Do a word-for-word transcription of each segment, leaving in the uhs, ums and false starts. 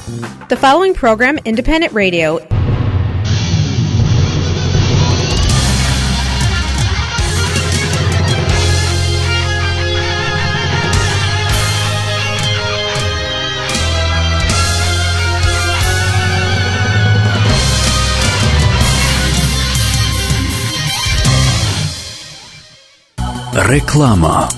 The following program, Independent Radio. Реклама.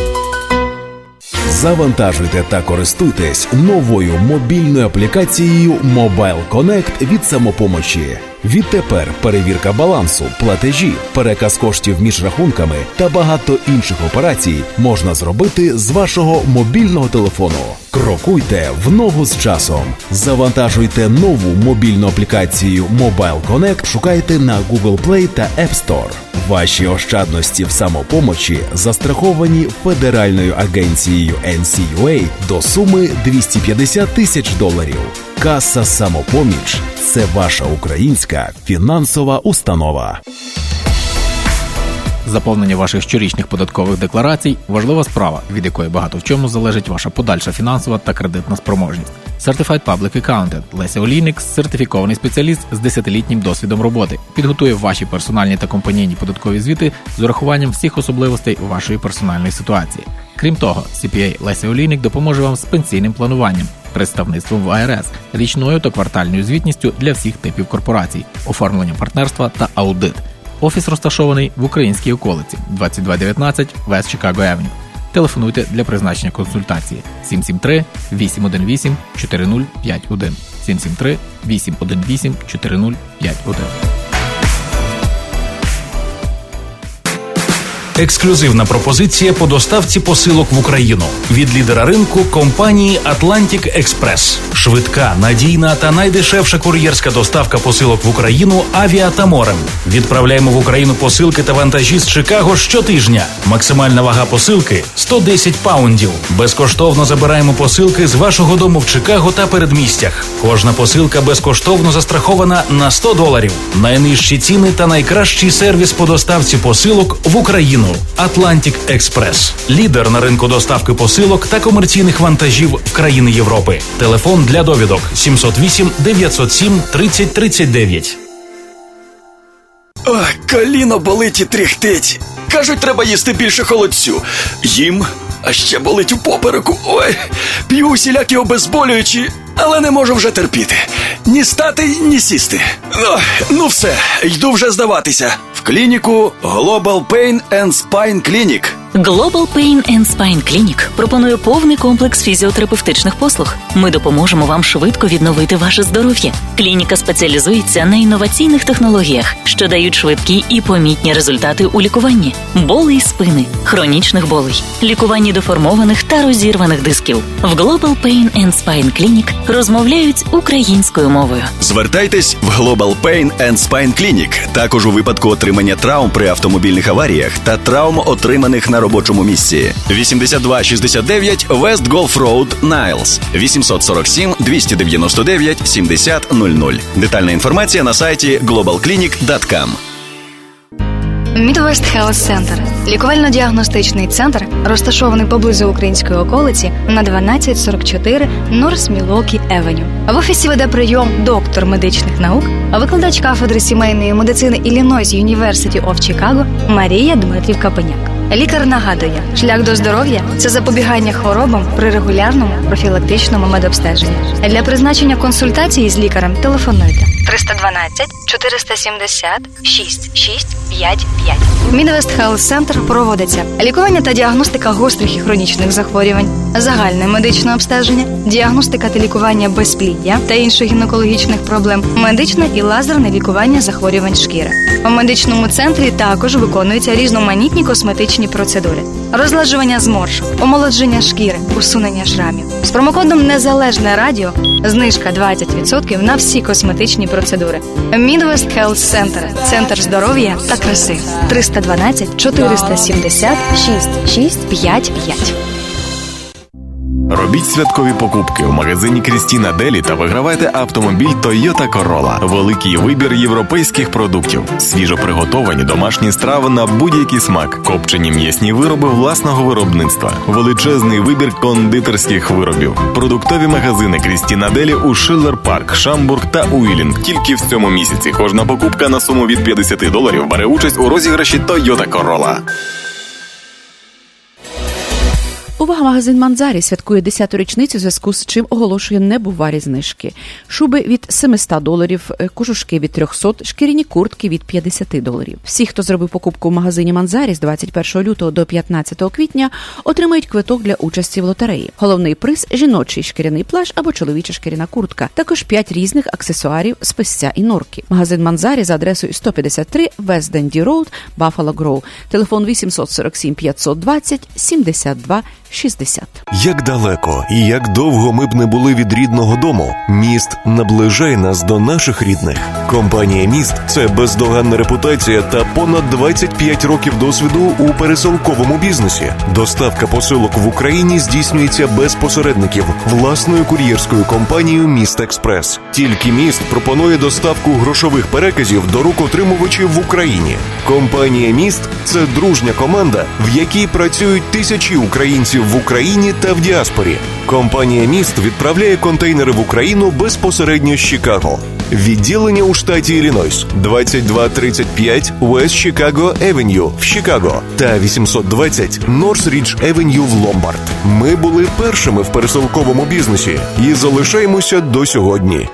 Завантажуйте та користуйтесь новою мобільною аплікацією Mobile Connect від «Самопомочі». Відтепер перевірка балансу, платежі, переказ коштів між рахунками та багато інших операцій можна зробити з вашого мобільного телефону. Крокуйте в ногу з часом. Завантажуйте нову мобільну аплікацію Mobile Connect, шукайте на Google Play та App Store. Ваші ощадності в «Самопомочі» застраховані Федеральною агенцією ен сі ю ей до суми двісті п'ятдесят тисяч доларів. Каса «Самопоміч» – це ваша українська фінансова установа. Заповнення ваших щорічних податкових декларацій – важлива справа, від якої багато в чому залежить ваша подальша фінансова та кредитна спроможність. Certified Public Accountant Леся Олійник – сертифікований спеціаліст з десятилітнім досвідом роботи. Підготує ваші персональні та компанійні податкові звіти з урахуванням всіх особливостей вашої персональної ситуації. Крім того, сі пі ей Леся Олійник допоможе вам з пенсійним плануванням, представництвом в а ер ес, річною та квартальною звітністю для всіх типів корпорацій, оформленням партнерства та аудит. Офіс розташований в українській околиці, двадцять два дев'ятнадцять West Chicago Avenue. Телефонуйте для призначення консультації сім сім три вісім один вісім чотири нуль п'ять один сім сім три вісім один вісім чотири нуль п'ять один. Ексклюзивна пропозиція по доставці посилок в Україну від лідера ринку компанії Atlantic Express. Швидка, надійна та найдешевша кур'єрська доставка посилок в Україну авіа та морем. Відправляємо в Україну посилки та вантажі з Чикаго щотижня. Максимальна вага посилки – сто десять паундів. Безкоштовно забираємо посилки з вашого дому в Чикаго та передмістях. Кожна посилка безкоштовно застрахована на сто доларів. Найнижчі ціни та найкращий сервіс по доставці посилок в Україну. Atlantic Express. Лідер на ринку доставки посилок та комерційних вантажів в країни Європи. Телефон для довідок сім сім вісім дев'ятсот сім тридцять тридцять дев'ять. Ой, коліно болить і тріхтить. Кажуть, треба їсти більше холодцю. Їм, а ще болить у попереку. Ой, п'ю усілякі обезболюючі, але не можу вже терпіти. Ні стати, ні сісти. Ой, ну все, йду вже здаватися. В клініку Global Pain and Spine Clinic. Global Pain and Spine Clinic пропонує повний комплекс фізіотерапевтичних послуг. Ми допоможемо вам швидко відновити ваше здоров'я. Клініка спеціалізується на інноваційних технологіях, що дають швидкі і помітні результати у лікуванні. Болей спини, хронічних болей, лікуванні деформованих та розірваних дисків. В Global Pain and Spine Clinic розмовляють українською мовою. Звертайтесь в Global Pain and Spine Clinic. Також у випадку отримання травм при автомобільних аваріях та травм, отриманих на робочому місці. вісімдесят два шістдесят дев'ять West Gulf Road, Niles. вісімсот сорок сім двісті дев'яносто дев'ять сімдесят нуль нуль. Детальна інформація на сайті глобал клінік крапка ком. Midwest Health Center – лікувально-діагностичний центр, розташований поблизу української околиці на дванадцять сорок чотири North Milwaukee Avenue. В офісі веде прийом доктор медичних наук, викладач кафедри сімейної медицини Illinois University of Chicago Марія Дмитрів-Капеняк. Лікар нагадує, шлях до здоров'я – це запобігання хворобам при регулярному профілактичному медобстеженні. Для призначення консультації з лікарем телефонуйте триста дванадцять чотириста сімдесят шість шість п'ять п'ять. В Midwest Health Center проводиться лікування та діагностика гострих і хронічних захворювань, загальне медичне обстеження, діагностика та лікування безпліддя та інших гінекологічних проблем, медичне і лазерне лікування захворювань шкіри. У медичному центрі також виконуються різноманітні косметичні процедури. Розладжування зморшок, омолодження шкіри, усунення шрамів. З промокодом «Незалежне радіо» знижка двадцять відсотків на всі косметичні процедури. Midwest Health Center – центр здоров'я та краси. триста дванадцять чотириста сімдесят шість шість п'ять п'ять. Робіть святкові покупки в магазині Крістіна Делі та вигравайте автомобіль Toyota Corolla. Великий вибір європейських продуктів, свіжо приготовані домашні страви на будь-який смак, копчені м'ясні вироби власного виробництва, величезний вибір кондитерських виробів. Продуктові магазини Крістіна Делі у Шиллер Парк, Шамбург та Уілінг. Тільки в цьому місяці кожна покупка на суму від п'ятдесят доларів бере участь у розіграші Toyota Corolla. Увага, магазин Манзарі святкує десяту річницю, у зв'язку з чим оголошує небувалі знижки. Шуби від сімсот доларів, кожушки від триста, шкіряні куртки від п'ятдесят доларів. Всі, хто зробив покупку в магазині Манзарі з двадцять першого лютого до п'ятнадцятого квітня, отримають квиток для участі в лотереї. Головний приз – жіночий шкіряний плащ або чоловіча шкіряна куртка. Також п'ять різних аксесуарів з песця і норки. Магазин Манзарі за адресою сто п'ятдесят три West Dundee Road, Buffalo Grove. Телефон вісім сорок сім п'ятсот двадцять сімдесят два шістдесят. Як далеко і як довго ми б не були від рідного дому, міст наближає нас до наших рідних. Компанія «Міст» – це бездоганна репутація та понад двадцять п'ять років досвіду у пересилковому бізнесі. Доставка посилок в Україні здійснюється без посередників власною кур'єрською компанією «Міст Експрес». Тільки «Міст» пропонує доставку грошових переказів до рук отримувачів в Україні. Компанія «Міст» – це дружня команда, в якій працюють тисячі українців в Україні та в діаспорі. Компанія «Міст» відправляє контейнери в Україну безпосередньо з Чикаго. Відділення у штаті Іллінойс двадцять два тридцять п'ять West Chicago Avenue в Чикаго та вісімсот двадцять North Ridge Avenue в Ломбард. Ми були першими в пересилковому бізнесі і залишаємося до сьогодні.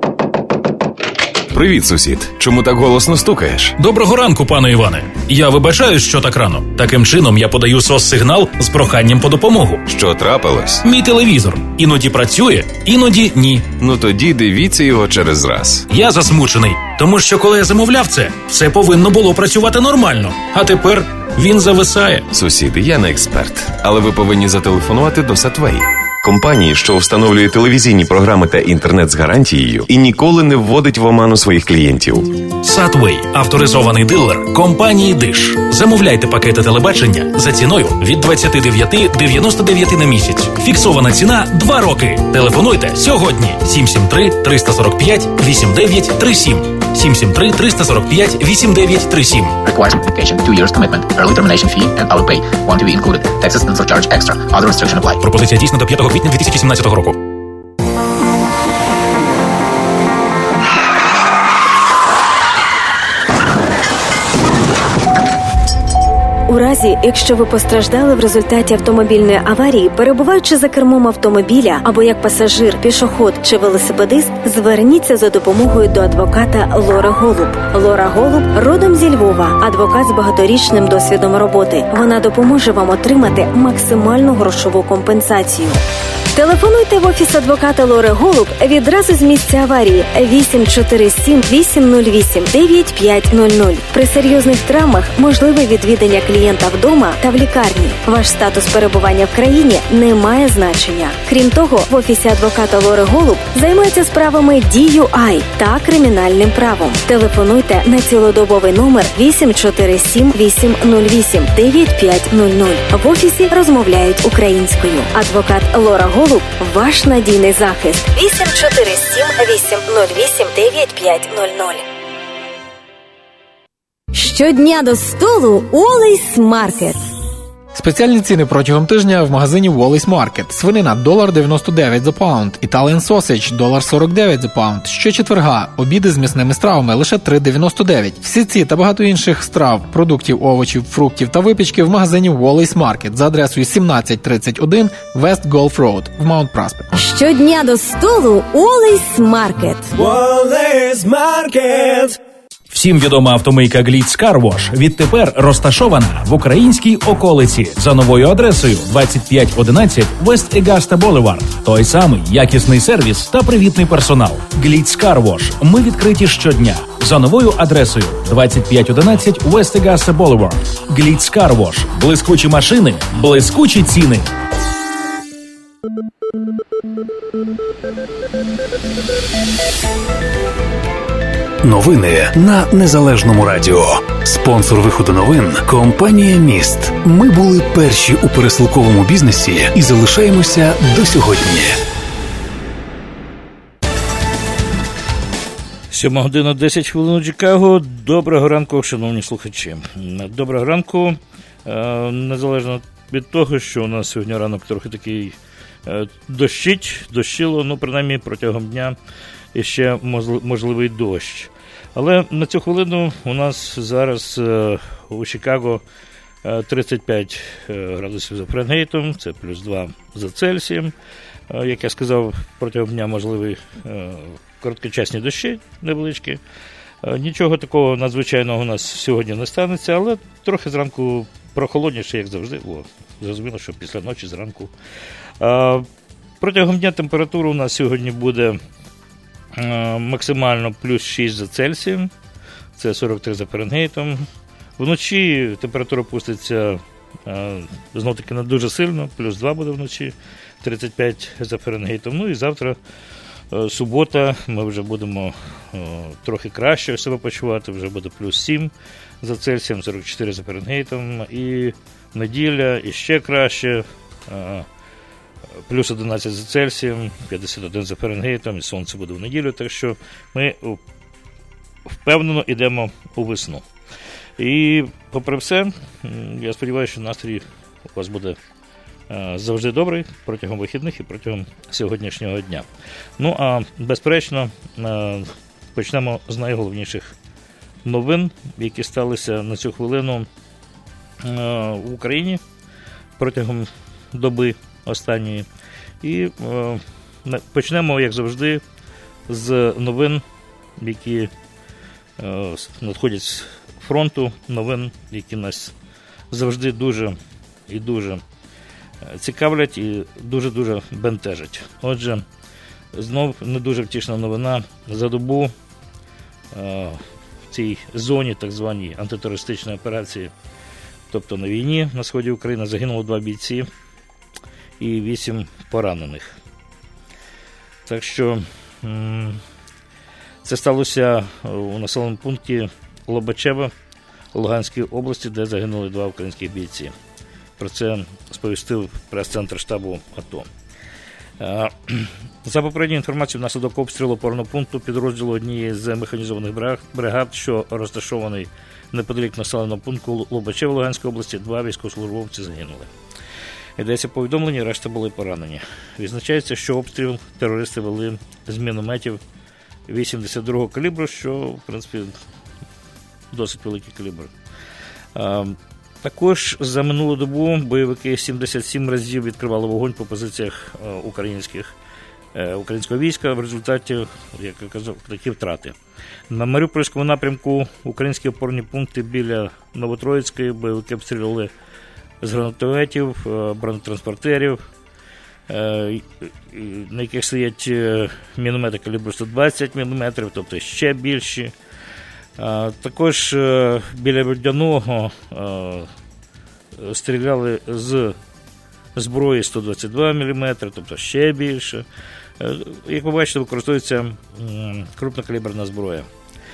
Привіт, сусід. Чому так голосно стукаєш? Доброго ранку, пане Іване. Я вибачаюсь, що так рано. Таким чином я подаю сос-сигнал з проханням по допомогу. Що трапилось? Мій телевізор іноді працює, іноді ні. Ну тоді дивіться його через раз. Я засмучений, тому що коли я замовляв це, все повинно було працювати нормально. А тепер він зависає. Сусіди, я не експерт, але ви повинні зателефонувати до Сатвей. Компанії, що встановлює телевізійні програми та інтернет з гарантією і ніколи не вводить в оману своїх клієнтів. Сатвей – авторизований дилер компанії Диш. Замовляйте пакети телебачення за ціною від двадцять дев'ять дев'яносто дев'ять на місяць. Фіксована ціна – два роки. Телефонуйте сьогодні. сім сім три три сорок п'ять вісім дев'ять три сім. сім сім три три сорок п'ять вісім дев'ять три сім. Requires application, two years commitment, early termination fee and auto pay. Want to be included. Taxes and surcharge extra. Other restriction apply. Пропозиція дійсна до п'ятого квітня дві тисячі сімнадцятого року. У разі, якщо ви постраждали в результаті автомобільної аварії, перебуваючи за кермом автомобіля або як пасажир, пішохід чи велосипедист, зверніться за допомогою до адвоката Лори Голуб. Лора Голуб родом зі Львова, адвокат з багаторічним досвідом роботи. Вона допоможе вам отримати максимальну грошову компенсацію. Телефонуйте в офіс адвоката Лори Голуб відразу з місця аварії вісім чотири сім вісім нуль вісім дев'ять п'ять нуль нуль. При серйозних травмах можливе відвідання клієнта вдома та в лікарні. Ваш статус перебування в країні не має значення. Крім того, в офісі адвоката Лори Голуб займаються справами ді ю ай та кримінальним правом. Телефонуйте на цілодобовий номер вісім чотири сім вісім нуль вісім дев'ять п'ять нуль нуль. В офісі розмовляють українською. Адвокат Лора Голуб – ваш надійний захист. вісім чотири сім вісім нуль вісім дев'ять п'ять нуль нуль. Щодня до столу Always Market. Спеціальні ціни протягом тижня в магазині Wallis Market. Свинина – один дев'яносто дев'ять за паунд, Italian Sausage – один сорок дев'ять за паунд. Щочетверга – обіди з м'ясними стравами – лише три дев'яносто дев'ять. Всі ці та багато інших страв, продуктів, овочів, фруктів та випічки в магазині Wallis Market за адресою сімнадцять тридцять один West Gulf Road в Маунт Праспект. Щодня до столу Always Market. Wallis Market. Всім відома автомийка Гліц Car Wash відтепер розташована в українській околиці за новою адресою двадцять п'ять одинадцять West Augusta Boulevard. Той самий якісний сервіс та привітний персонал. Гліц Car Wash. Ми відкриті щодня за новою адресою двадцять п'ять одинадцять West Augusta Boulevard. Гліц Car Wash. Блискучі машини, блискучі ціни. Новини на Незалежному радіо. Спонсор виходу новин – компанія «Міст». Ми були перші у пересилковому бізнесі і залишаємося до сьогодні. Сьома година десять хвилин у Чикаго. Доброго ранку, шановні слухачі. Доброго ранку. Незалежно від того, що у нас сьогодні ранок трохи такий дощить, дощило, ну, принаймні протягом дня іще можливий дощ. Але на цю хвилину у нас зараз у Чикаго тридцять п'ять градусів за Фаренгейтом, це плюс два за Цельсієм. Як я сказав, протягом дня можливі короткочасні дощі невеличкі. Нічого такого надзвичайного у нас сьогодні не станеться, але трохи зранку прохолодніше, як завжди. О, зрозуміло, що після ночі зранку. Протягом дня температура у нас сьогодні буде максимально плюс шість за Цельсієм, це сорок три за Фаренгейтом. Вночі температура пуститься знов-таки не дуже сильно, плюс два буде вночі, тридцять п'ять за Фаренгейтом. Ну і завтра, субота, ми вже будемо трохи краще себе почувати, вже буде плюс сім за Цельсієм, сорок чотири за Фаренгейтом. І неділя іще краще, плюс одинадцять за Цельсієм, п'ятдесят один за Фаренгейтом, і сонце буде в неділю, так що ми впевнено йдемо у весну. І попри все, я сподіваюся, що настрій у вас буде завжди добрий протягом вихідних і протягом сьогоднішнього дня. Ну, а безперечно, почнемо з найголовніших новин, які сталися на цю хвилину в Україні протягом доби останньої. І почнемо, як завжди, з новин, які надходять з фронту, новин, які нас завжди дуже і дуже цікавлять і дуже-дуже бентежать. Отже, знов не дуже втішна новина. За добу в цій зоні, так званій антитерористичної операції, тобто на війні на сході України, загинуло два бійці і вісім поранених. Так що це сталося у населеному пункті Лобачеве Луганської області, де загинули два українських бійці. Про це сповістив прес-центр штабу АТО. За попередньою інформацією, внаслідок обстрілу опорного пункту підрозділу однієї з механізованих бригад, що розташований неподалік населеного пункту Лобачеве Луганської області, два військовослужбовці загинули. Йдеться повідомлення, решта були поранені. Відзначається, що обстріл терористи вели з мінометів вісімдесят другого калібру, що, в принципі, досить великий калібр. А, також за минулу добу бойовики сімдесят сім разів відкривали вогонь по позиціях а, українських, а, українського війська. В результаті, як я казав, такі втрати. На Маріупольському напрямку українські опорні пункти біля Новотроїцької бойовики обстрілювали з гранатометів, бронетранспортерів, на яких стоять міномети калібру сто двадцять мм, тобто ще більші. Також біля Водяного стріляли з зброї сто двадцять два мм, тобто ще більше. Як ви бачите, використовується крупнокаліберна зброя.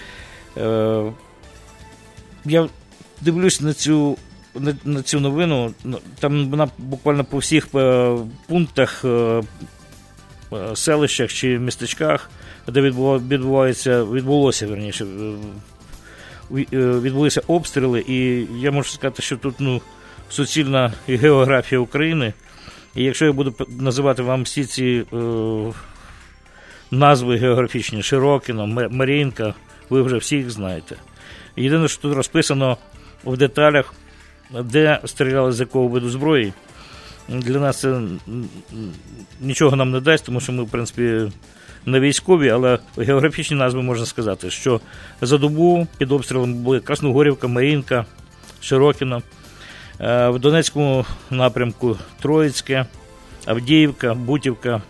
Я дивлюсь на цю На, на цю новину, там вона буквально по всіх пунктах, селищах чи містечках, де відбувається, відбулося, верніше, відбулися обстріли, і я можу сказати, що тут ну, суцільна географія України, і якщо я буду називати вам всі ці е, назви географічні, Широкино, Мар'їнка, ви вже всі їх знаєте. Єдине, що тут розписано в деталях, де стріляли з якого виду зброї, для нас це нічого нам не дасть, тому що ми, в принципі, не військові, але географічні назви можна сказати, що за добу під обстрілом були Красногорівка, Мар'їнка, Широкино, в Донецькому напрямку Троїцьке, Авдіївка, Бутівка,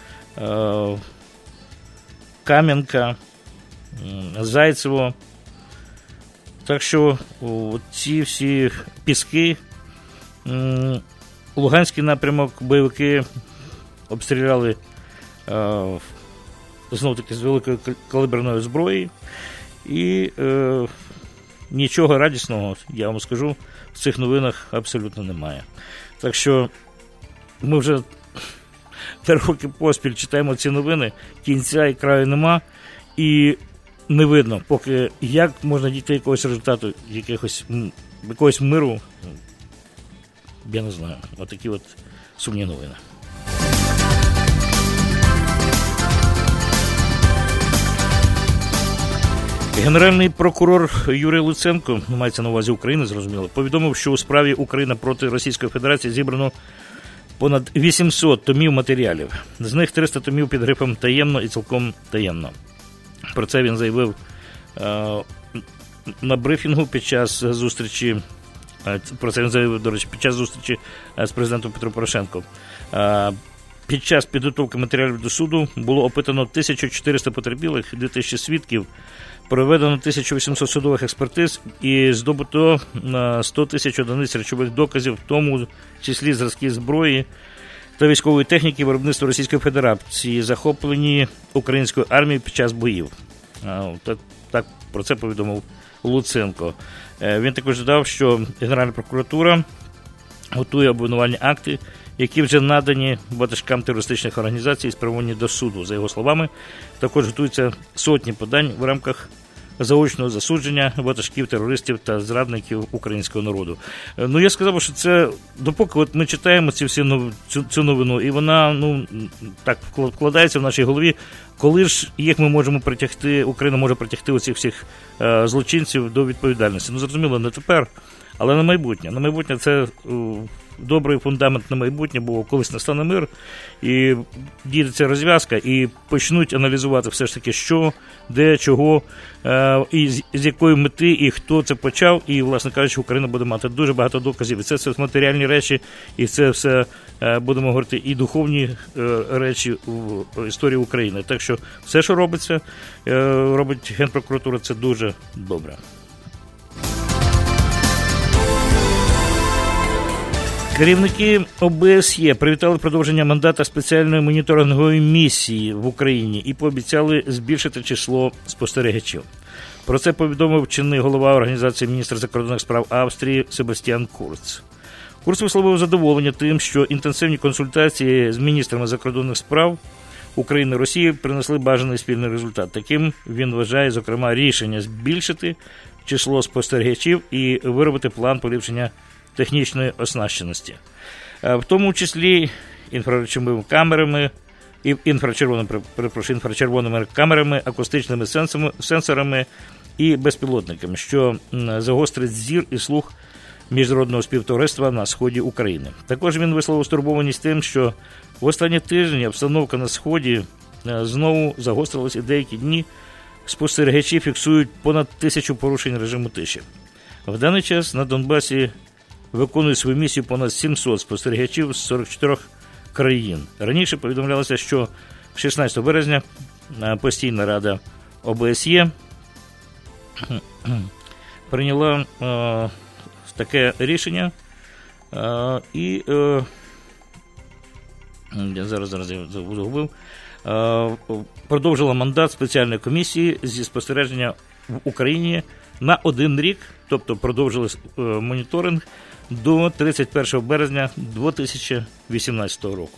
Кам'янка, Зайцево. Так що ці всі піски, Луганський напрямок бойовики обстріляли е, знов-таки з великої каліберної зброї. І е, нічого радісного, я вам скажу, в цих новинах абсолютно немає. Так що ми вже три роки поспіль читаємо ці новини, кінця і краю нема, і не видно, поки як можна дійти якогось результату, якогось, якогось миру, я не знаю. Отакі от сумні новини. Генеральний прокурор Юрій Луценко, мається на увазі України, зрозуміло, повідомив, що у справі Україна проти Російської Федерації зібрано понад вісімсот томів матеріалів. З них триста томів під грифом «таємно» і цілком таємно. Про це він заявив е, на брифінгу під час зустрічі, е, про це він заявив, до речі, під час зустрічі з президентом Петром Порошенком. Е, під час підготовки матеріалів до суду було опитано тисячу чотириста потерпілих, дві тисячі свідків, проведено тисячу вісімсот судових експертиз і здобуто на сто тисяч одиниць речових доказів, в тому числі зразки зброї та військової техніки виробництва Російської Федерації, захоплені українською армією під час боїв. Так, так про це повідомив Луценко. Він також додав, що Генеральна прокуратура готує обвинувальні акти, які вже надані ватажкам терористичних організацій і спрямовані до суду. За його словами, також готуються сотні подань в рамках заочного засудження ватажків, терористів та зрадників українського народу. Ну, я сказав, що це, допоки от ми читаємо ці всі нов... цю, цю новину, і вона, ну, так вкладається в нашій голові, коли ж їх ми можемо притягти, Україна може притягти оцих всіх е, злочинців до відповідальності. Ну, зрозуміло, не тепер, але на майбутнє. На майбутнє це е, добрий фундамент на майбутнє, бо колись настане мир, і дійдеться розв'язка, і почнуть аналізувати все ж таки, що, де, чого, е, і з, з якої мети, і хто це почав, і, власне кажучи, Україна буде мати дуже багато доказів. І це все матеріальні речі, і це все, е, будемо говорити, і духовні е, речі в історії України. Так що все, що робиться, е, робить Генпрокуратура, це дуже добре. Керівники О Б С Є привітали продовження мандата спеціальної моніторингової місії в Україні і пообіцяли збільшити число спостерігачів. Про це повідомив чинний голова організації міністр закордонних справ Австрії Себастьян Курц. Курц висловив задоволення тим, що інтенсивні консультації з міністрами закордонних справ України і Росії принесли бажаний спільний результат. Таким він вважає, зокрема, рішення збільшити число спостерігачів і виробити план поліпшення технічної оснащеності. В тому числі інфрачервоними камерами, інфрачервоними, перепрошую, інфрачервоними камерами, акустичними сенсорами і безпілотниками, що загострить зір і слух міжнародного співтовариства на сході України. Також він висловив стурбованість тим, що в останні тижні обстановка на сході знову загострилась, і деякі дні спостерігачі фіксують понад тисячу порушень режиму тиші. В даний час на Донбасі виконує свою місію понад сімсот спостерігачів з сорок чотирьох країн. Раніше повідомлялося, що шістнадцятого березня постійна рада О Б С Є прийняла е, таке рішення е, і е, я зараз, зараз я загубив, е, продовжила мандат спеціальної комісії зі спостереження в Україні на один рік, тобто продовжили е, моніторинг до тридцять першого березня дві тисячі вісімнадцятого року.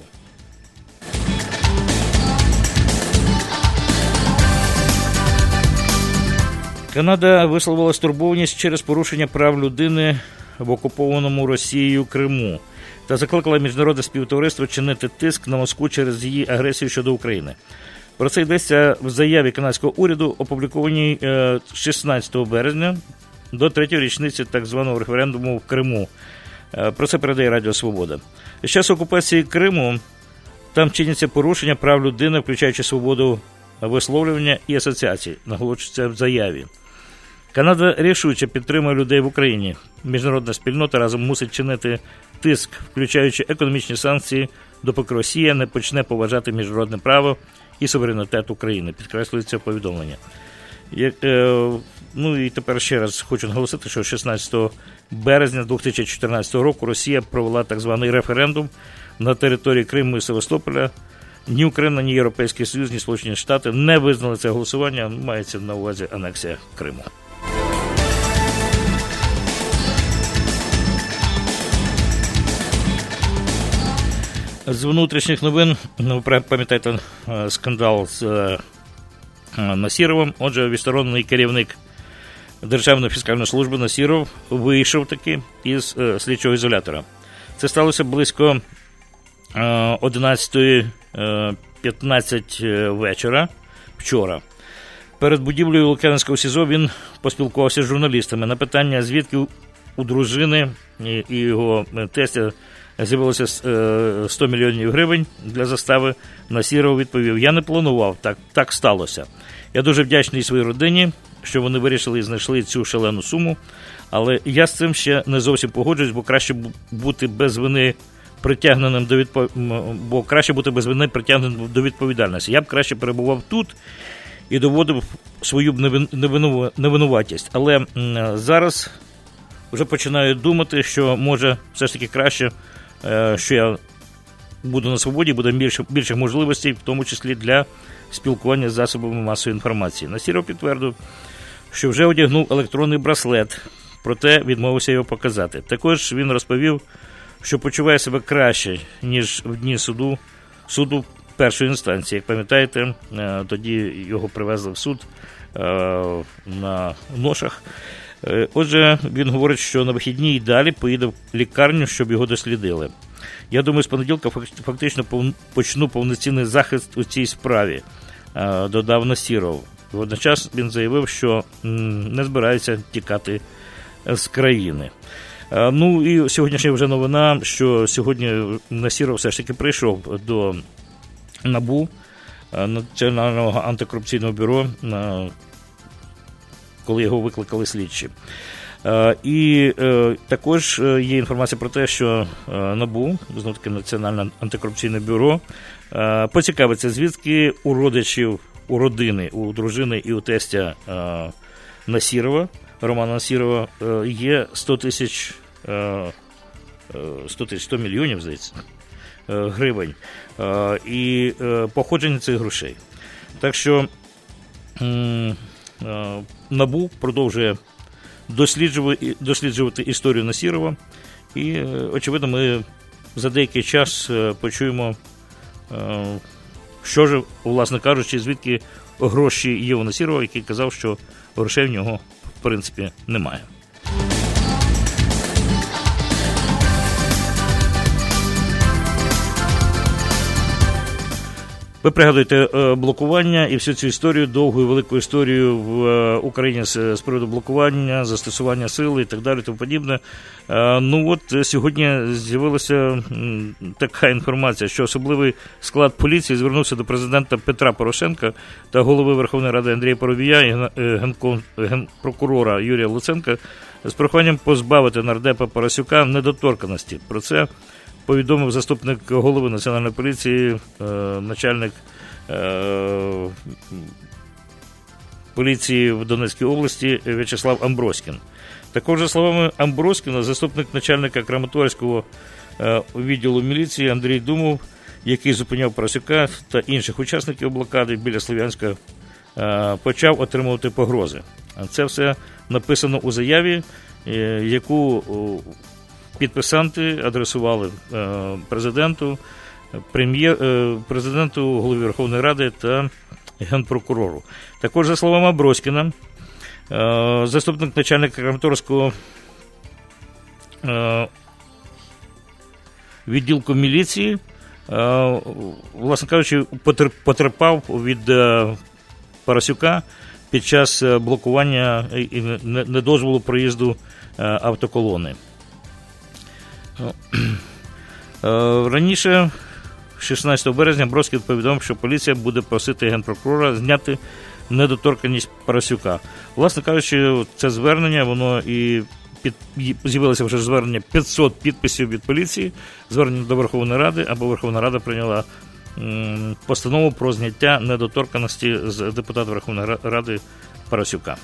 Канада висловила стурбованість через порушення прав людини в окупованому Росією Криму та закликала міжнародне співтовариство чинити тиск на Москву через її агресію щодо України. Про це йдеться в заяві канадського уряду, опублікованій шістнадцятого березня до третьої річниці так званого референдуму в Криму. Про це передає Радіо Свобода. З часу окупації Криму там чиняться порушення прав людини, включаючи свободу висловлювання і асоціації, наголошується в заяві. Канада рішуче підтримує людей в Україні. Міжнародна спільнота разом мусить чинити тиск, включаючи економічні санкції, допоки Росія не почне поважати міжнародне право і суверенітет України, підкреслюється в повідомленні. Як, е, ну і тепер ще раз хочу наголосити, що шістнадцятого березня дві тисячі чотирнадцятого року Росія провела так званий референдум, на території Криму і Севастополя. Ні Україна, ні Європейський Союз, ні Сполучені Штати не визнали це голосування, мається на увазі анексія Криму. З внутрішніх новин, ну, ви пам'ятаєте скандал з Насіровим, отже, відсторонений керівник Державної фіскальної служби Насіров вийшов таки із е, слідчого ізолятора. Це сталося близько е, одинадцята п'ятнадцять вечора вчора. Перед будівлею Лук'янівського СІЗО він поспілкувався з журналістами. На питання, звідки у дружини і, і його тестя з'явилося сто мільйонів гривень для застави, Насіров відповів: «Я не планував, так, так сталося. Я дуже вдячний своїй родині, що вони вирішили і знайшли цю шалену суму, але я з цим ще не зовсім погоджуюсь, бо краще бути без вини притягненим до відпов... бо краще бути без вини притягненим до відповідальності. Я б краще перебував тут і доводив свою невину... невинуватість. Але м, зараз вже починаю думати, що може все ж таки краще, е, що я буду на свободі, буде більше, більше можливостей, в тому числі для спілкування з засобами масової інформації». Насіров підтвердив, що вже одягнув електронний браслет, проте відмовився його показати. Також він розповів, що почуває себе краще, ніж в дні суду, суду першої інстанції. Як пам'ятаєте, тоді його привезли в суд на ношах. Отже, він говорить, що на вихідні й далі поїде в лікарню, щоб його дослідили. «Я думаю, з понеділка фактично почну повноцінний захист у цій справі», – додав Насіров. Водночас він заявив, що не збирається тікати з країни. Ну і сьогоднішня вже новина, що сьогодні Насіров все ж таки прийшов до НАБУ, Національного антикорупційного бюро, коли його викликали слідчі. І також є інформація про те, що НАБУ, знову-таки Національне антикорупційне бюро, поцікавиться, звідки у родичів, у родини, у дружини і у тестя Насірова, Романа Насірова, є сто тисяч, сто мільйонів, здається, гривень, і походження цих грошей. Так що НАБУ продовжує досліджувати, досліджувати історію Насірова, і, очевидно, ми за деякий час почуємо, що ж, власне кажучи, звідки гроші є у Насірова, який казав, що грошей в нього, в принципі, немає. Ви пригадуєте блокування і всю цю історію, довгу і велику історію в Україні з приводу блокування, застосування сили і так далі, тому подібне. Ну от сьогодні з'явилася така інформація, що особливий склад поліції звернувся до президента Петра Порошенка та голови Верховної Ради Андрія Парубія і генпрокурора Юрія Луценка з проханням позбавити нардепа Парасюка недоторканності. Про це повідомив заступник голови Національної поліції, е, начальник е, поліції в Донецькій області В'ячеслав Амброськін. Також, за словами Амброськіна, заступник начальника Краматорського е, відділу міліції Андрій Думов, який зупиняв Парасюка та інших учасників блокади біля Слов'янська, е, почав отримувати погрози. Це все написано у заяві, е, яку підписанти адресували президенту, прем'єр, президенту, голові Верховної Ради та генпрокурору. Також, за словами Аброськіна, заступник начальника Краматорського відділку міліції, власне кажучи, потерпав від Парасюка під час блокування і недозволу проїзду автоколони. Раніше, шістнадцятого березня, Броскін повідомив, що поліція буде просити генпрокурора зняти недоторканність Парасюка. Власне кажучи, це звернення, воно і під, з'явилося вже звернення п'ятсот підписів від поліції, звернення до Верховної Ради, або Верховна Рада прийняла м, постанову про зняття недоторканності з депутата Верховної Ради Парасюка.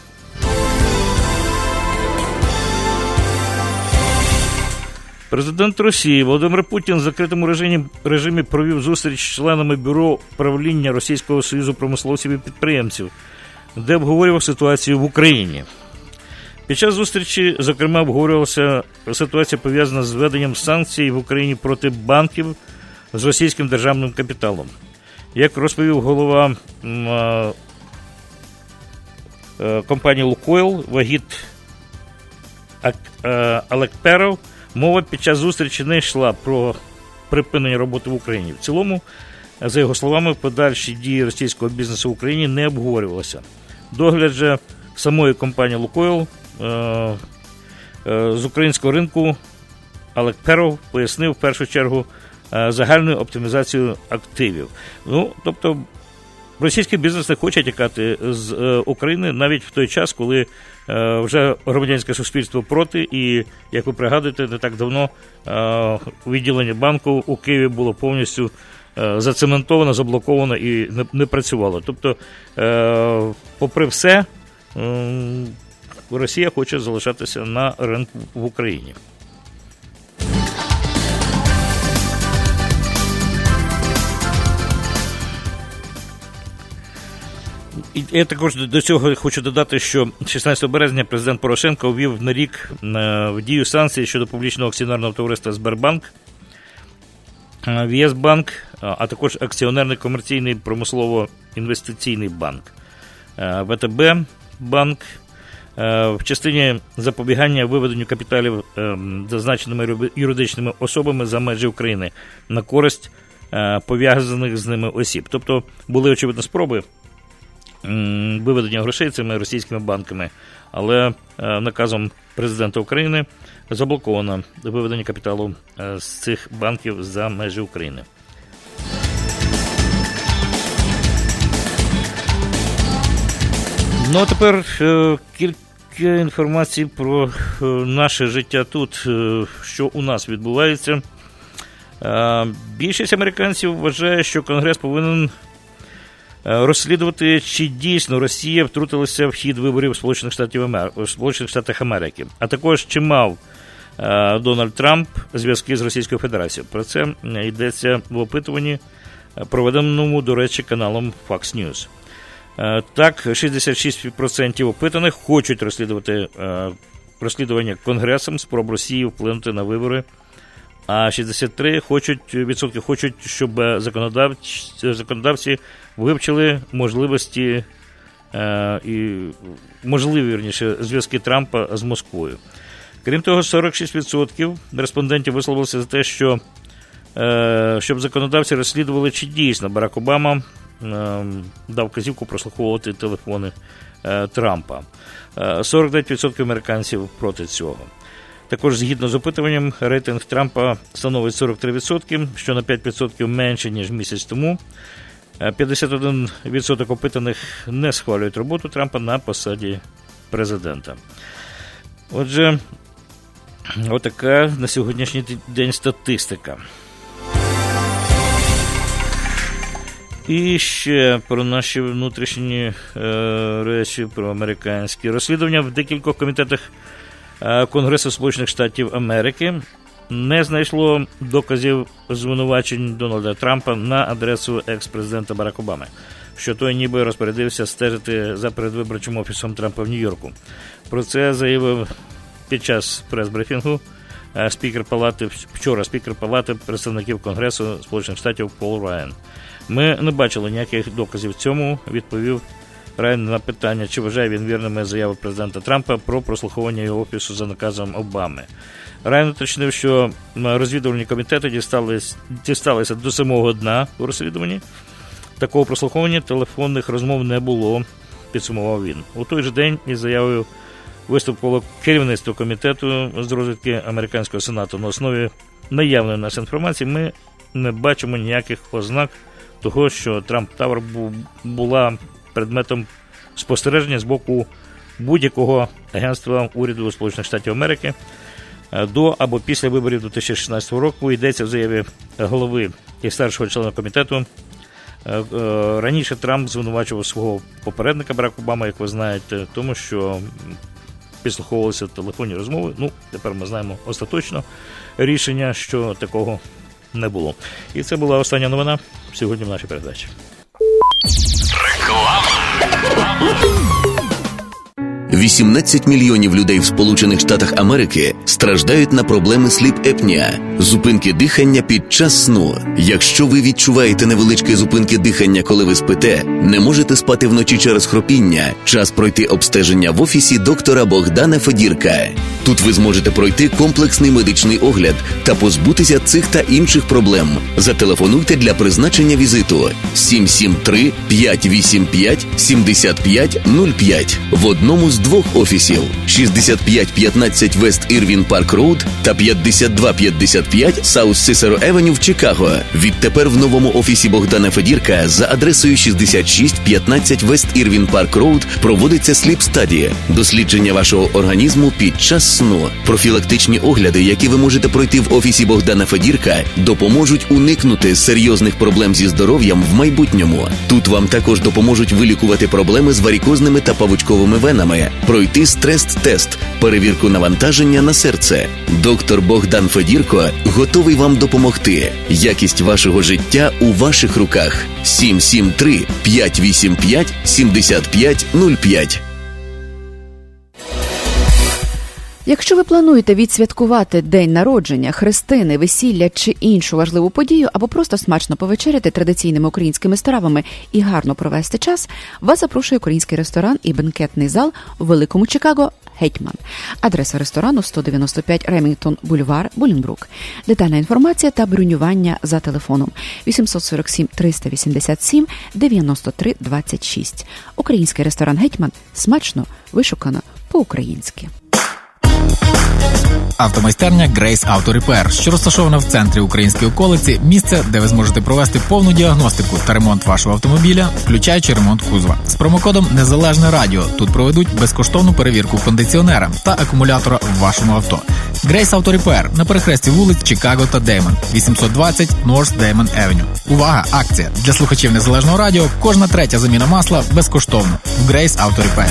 Президент Росії Володимир Путін в закритому режимі, режимі провів зустріч з членами Бюро правління Російського Союзу промисловців і підприємців, де обговорював ситуацію в Україні. Під час зустрічі, зокрема, обговорювалася ситуація, пов'язана з введенням санкцій в Україні проти банків з російським державним капіталом. Як розповів голова м, а, а, компанії «Лукойл» Вагіт Алекперов, мова під час зустрічі не йшла про припинення роботи в Україні. В цілому, за його словами, подальші дії російського бізнесу в Україні не обговорювалися. Догляд же самої компанії «Лукойл» е- е- з українського ринку Алекперов пояснив в першу чергу е- загальну оптимізацію активів. Ну, тобто, російський бізнес не хоче тікати з е, України навіть в той час, коли е, вже громадянське суспільство проти, і, як ви пригадуєте, не так давно е, відділення банку у Києві було повністю е, зацементовано, заблоковано і не, не працювало. Тобто, е, попри все, е, Росія хоче залишатися на ринку в Україні. І я також до цього хочу додати, що шістнадцятого березня президент Порошенко ввів на рік в дію санкції щодо публічного акціонерного товариства «Сбербанк», «В'єсбанк», а також акціонерний комерційний промислово-інвестиційний банк, «Ве Те Бе банк», в частині запобігання виведенню капіталів зазначеними юридичними особами за межі України на користь пов'язаних з ними осіб. Тобто були, очевидно, спроби виведення грошей цими російськими банками, але наказом президента України заблоковано виведення капіталу з цих банків за межі України. Ну, а тепер кілька інформацій про наше життя тут, що у нас відбувається. Більшість американців вважає, що Конгрес повинен розслідувати, чи дійсно Росія втрутилася в хід виборів в Сполучених Штатів Амер... Сполучених Штатах Америки, а також чи мав е, Дональд Трамп зв'язки з Російською Федерацією. Про це йдеться в опитуванні, проведеному, до речі, каналом Fox News. Е, так, шістдесят шість відсотків опитаних хочуть розслідувати е, розслідування Конгресом спроб Росії вплинути на вибори, а шістдесят три відсотки хочуть, хочуть, щоб законодавці, законодавці вивчили можливості е, і можливі, вірніше, зв'язки Трампа з Москвою. Крім того, сорок шість відсотків респондентів висловилися за те, що е, щоб законодавці розслідували, чи дійсно Барак Обама е, дав вказівку прослуховувати телефони е, Трампа. Е, сорок дев'ять відсотків американців проти цього. Також, згідно з опитуванням, рейтинг Трампа становить сорок три відсотки, що на п'ять відсотків менше, ніж місяць тому. п'ятдесят один відсоток опитаних не схвалюють роботу Трампа на посаді президента. Отже, отака на сьогоднішній день статистика. І ще про наші внутрішні е, речі, про американські розслідування в декількох комітетах Конгресу Сполучених Штатів Америки не знайшло доказів звинувачень Дональда Трампа на адресу екс-президента Барака Обами, що той ніби розпорядився стежити за передвиборчим офісом Трампа в Нью-Йорку. Про це заявив під час прес-брифінгу спікер палати, вчора спікер палати представників Конгресу Сполучених Штатів Пол Райан. Ми не бачили ніяких доказів цьому, відповів Райан на питання, чи вважає він вірними заяви президента Трампа про прослуховування його офісу за наказом Обами. Райан уточнив, що розвідувальні комітети дістались, дісталися до самого дна у розслідуванні. Такого прослуховування телефонних розмов не було, підсумував він. У той же день із заявою виступило керівництво комітету з розвідки американського сенату. На основі наявної у нас інформації ми не бачимо ніяких ознак того, що Трамп Тауер була предметом спостереження з боку будь-якого агентства уряду Сполучених Штатів Америки до або після виборів дві тисячі шістнадцятого року. Йдеться в заяві голови і старшого члена комітету. Раніше Трамп звинувачував свого попередника Барака Обами, як ви знаєте, тому що підслуховувалися телефонні розмови. Ну, тепер ми знаємо остаточно рішення, що такого не було. І це була остання новина сьогодні в нашій передачі. вісімнадцять мільйонів людей в Сполучених Штатах Америки страждають на проблеми сліп-епнія – зупинки дихання під час сну. Якщо ви відчуваєте невеличкі зупинки дихання, коли ви спите, не можете спати вночі через хропіння, час пройти обстеження в офісі доктора Богдана Федірка. Тут ви зможете пройти комплексний медичний огляд та позбутися цих та інших проблем. Зателефонуйте для призначення візиту сім сім три п'ять вісім п'ять сім п'ять нуль п'ять в одному з двох офісів шістдесят п'ять п'ятнадцять West Irving Park Road та п'ятдесят два п'ятдесят п'ять South Cicero Avenue в Чикаго. Відтепер в новому офісі Богдана Федірка за адресою шістдесят шість п'ятнадцять West Irving Park Road проводиться сліп-стадія – дослідження вашого організму під час сну. Профілактичні огляди, які ви можете пройти в офісі Богдана Федірка, допоможуть уникнути серйозних проблем зі здоров'ям в майбутньому. Тут вам також допоможуть вилікувати проблеми з варікозними та павучковими венами, пройти стрес-тест, перевірку навантаження на серце. Доктор Богдан Федірко готовий вам допомогти. Якість вашого життя у ваших руках. сім сім три п'ять вісім п'ять сім п'ять нуль п'ять. Якщо ви плануєте відсвяткувати день народження, хрестини, весілля чи іншу важливу подію, або просто смачно повечеряти традиційними українськими стравами і гарно провести час, вас запрошує український ресторан і бенкетний зал у Великому Чикаго «Гетьман». Адреса ресторану сто дев'яносто п'ять Ремінгтон Бульвар, Болінбрук. Детальна інформація та бронювання за телефоном вісім сорок сім триста вісімдесят сім дев'яносто три двадцять шість. Український ресторан «Гетьман» – смачно, вишукано, по-українськи. Автомайстерня Grace Auto Repair, що розташована в центрі української околиці, місце, де ви зможете провести повну діагностику та ремонт вашого автомобіля, включаючи ремонт кузова. З промокодом «Незалежне радіо» тут проведуть безкоштовну перевірку кондиціонера та акумулятора в вашому авто. Grace Auto Repair на перехресті вулиць Чикаго та Деймон, вісімсот двадцять North Деймон Avenue. Увага! Акція! Для слухачів Незалежного радіо кожна третя заміна масла безкоштовно в Grace Auto Repair.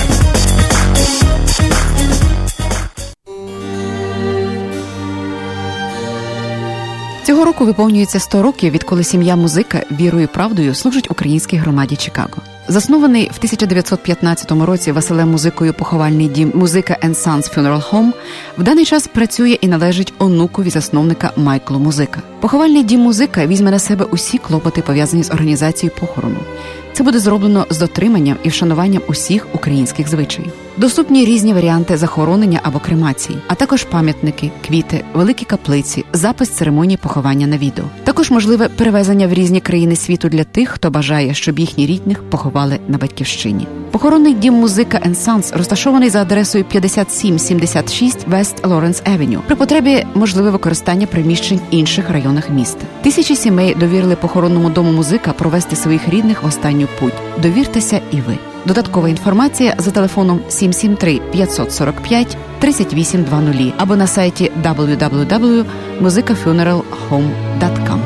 Цього року виповнюється сто років, відколи сім'я Музика вірою і правдою служить українській громаді Чикаго. Заснований в тисяча дев'ятсот п'ятнадцятому році Василем Музикою поховальний дім Музика енд Sons Funeral Home в даний час працює і належить онукові засновника Майклу Музика. Поховальний дім Музика візьме на себе усі клопоти, пов'язані з організацією похорону. Це буде зроблено з дотриманням і вшануванням усіх українських звичаїв. Доступні різні варіанти захоронення або кремації, а також пам'ятники, квіти, великі каплиці, запис церемонії поховання на відео. Також можливе перевезення в різні країни світу для тих, хто бажає, щоб їхні рідних поховали на батьківщині. Похоронний дім Музика енд Sons розташований за адресою п'ятдесят сім сімдесят шість West Lawrence Avenue. При потребі можливе використання приміщень в інших районах міста. Тисячі сімей довірили похоронному дому Музика провести своїх рідних в останню путь. Довіртеся і ви. Додаткова інформація за телефоном сім сім три п'ятсот сорок п'ять тридцять вісім двадцять або на сайті дабл ю дабл ю дабл ю крапка музика фюнерал хоум крапка ком.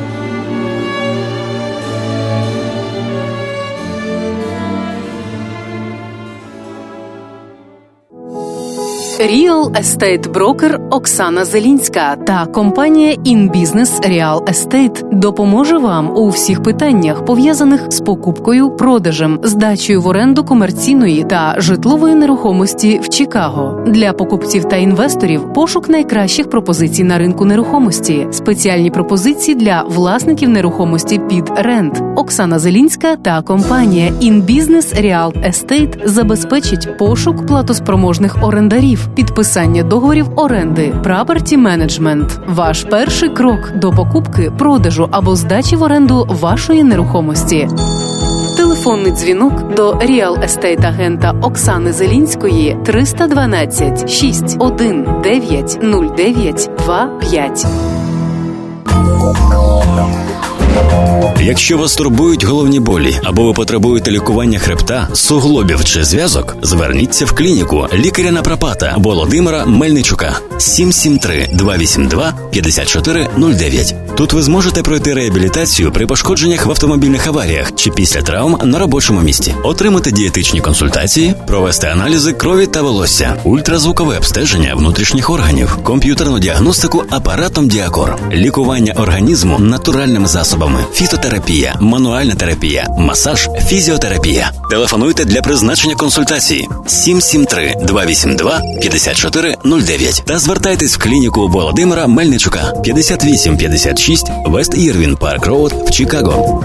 Real Estate Broker Оксана Зелінська та компанія InBusiness Real Estate допоможе вам у всіх питаннях, пов'язаних з покупкою, продажем, здачею в оренду комерційної та житлової нерухомості в Чикаго. Для покупців та інвесторів пошук найкращих пропозицій на ринку нерухомості, спеціальні пропозиції для власників нерухомості під рент. Оксана Зелінська та компанія InBusiness Real Estate забезпечить пошук платоспроможних орендарів, підписання договорів оренди, property management. Ваш перший крок до покупки, продажу або здачі в оренду вашої нерухомості. Телефонний дзвінок до Real Estate агента Оксани Зелінської триста дванадцять шість один дев'ять нуль дев'ять два п'ять. Якщо вас турбують головні болі або ви потребуєте лікування хребта, суглобів чи зв'язок, зверніться в клініку лікаря напропата Володимира Мельничука. сім сім три два вісім два п'ять чотири нуль дев'ять. Тут ви зможете пройти реабілітацію при пошкодженнях в автомобільних аваріях чи після травм на робочому місці, отримати дієтичні консультації, провести аналізи крові та волосся, ультразвукове обстеження внутрішніх органів, комп'ютерну діагностику апаратом Діакор, лікування організму натуральними засобами, фітотерапія, мануальна терапія, масаж, фізіотерапія. Телефонуйте для призначення консультації сім сім три два вісім два п'ять чотири нуль дев'ять та звертайтесь в клініку Володимира Мельничука, п'ятдесят вісім п'ятдесят шість Вест Ірвін Парк Роуд в Чикаго.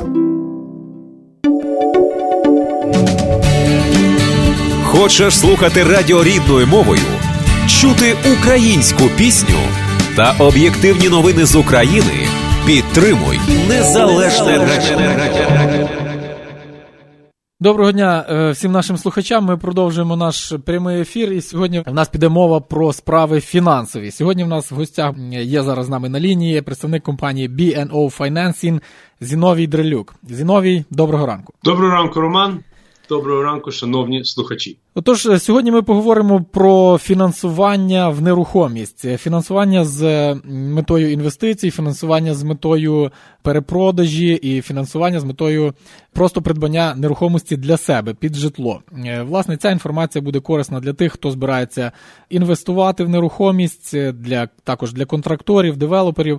Хочеш слухати радіо рідною мовою? Чути українську пісню та об'єктивні новини з України? Підтримуй незалежне радіо. Доброго дня всім нашим слухачам. Ми продовжуємо наш прямий ефір, і сьогодні в нас піде мова про справи фінансові. Сьогодні в нас в гостях є зараз з нами на лінії представник компанії бі ен о Financing Зіновій Дрелюк. Зіновій, доброго ранку. Доброго ранку, Роман. Доброго ранку, шановні слухачі. Отож, сьогодні ми поговоримо про фінансування в нерухомість. Фінансування з метою інвестицій, фінансування з метою перепродажі і фінансування з метою просто придбання нерухомості для себе, під житло. Власне, ця інформація буде корисна для тих, хто збирається інвестувати в нерухомість, для, також для контракторів, девелоперів.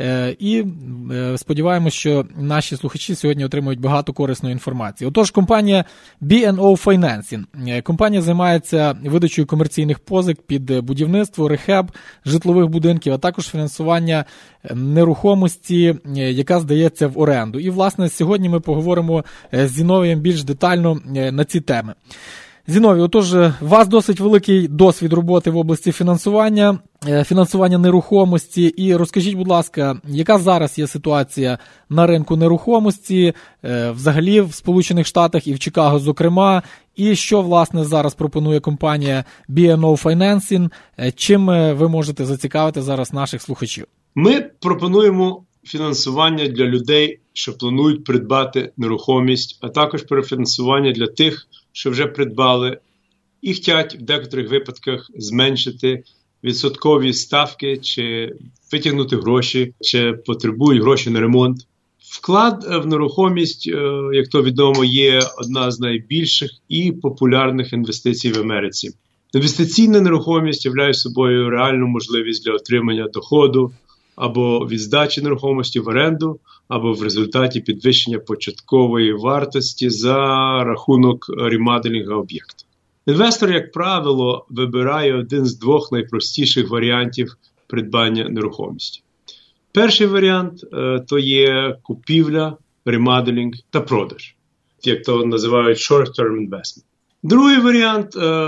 І сподіваємося, що наші слухачі сьогодні отримують багато корисної інформації. Отож, компанія бі ен о Financing. Компанія займається видачею комерційних позик під будівництво, рехеб житлових будинків, а також фінансування нерухомості, яка здається в оренду. І, власне, сьогодні ми поговоримо з Зіновієм більш детально на ці теми. Зіновій, отож, у вас досить великий досвід роботи в області фінансування, фінансування нерухомості. І розкажіть, будь ласка, яка зараз є ситуація на ринку нерухомості, взагалі в Сполучених Штатах і в Чикаго, зокрема, і що, власне, зараз пропонує компанія бі ен о Financing, чим ви можете зацікавити зараз наших слухачів? Ми пропонуємо фінансування для людей, що планують придбати нерухомість, а також перефінансування для тих, що вже придбали і хочуть в декотрих випадках зменшити відсоткові ставки, чи витягнути гроші, чи потребують гроші на ремонт. Вклад в нерухомість, як то відомо, є одна з найбільших і популярних інвестицій в Америці. Інвестиційна нерухомість являє собою реальну можливість для отримання доходу або від здачі нерухомості в оренду, або в результаті підвищення початкової вартості за рахунок ремоделінгу об'єкту. Інвестор, як правило, вибирає один з двох найпростіших варіантів придбання нерухомості. Перший варіант – то є купівля, ремоделінг та продаж, як то називають short-term investment. Другий варіант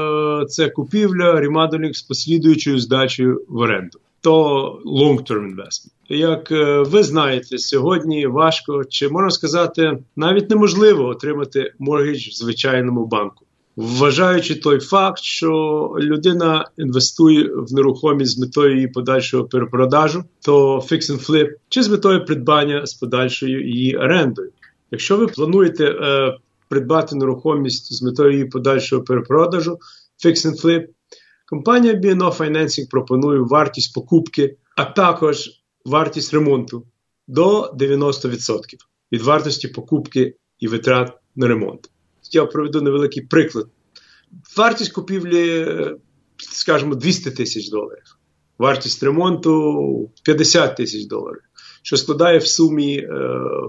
– це купівля, ремоделінг з послідуючою здачею в оренду. То long-term investment. Як ви знаєте, сьогодні важко, чи можна сказати, навіть неможливо отримати моргідж в звичайному банку. Вважаючи той факт, що людина інвестує в нерухомість з метою її подальшого перепродажу, то fix and flip, чи з метою придбання з подальшою її орендою. Якщо ви плануєте е, придбати нерухомість з метою її подальшого перепродажу, fix and flip, компанія бі ен о Financing пропонує вартість покупки, а також вартість ремонту до дев'яносто відсотків від вартості покупки і витрат на ремонт. Я проведу невеликий приклад. Вартість купівлі, скажімо, двісті тисяч доларів. Вартість ремонту п'ятдесят тисяч доларів, що складає в сумі е,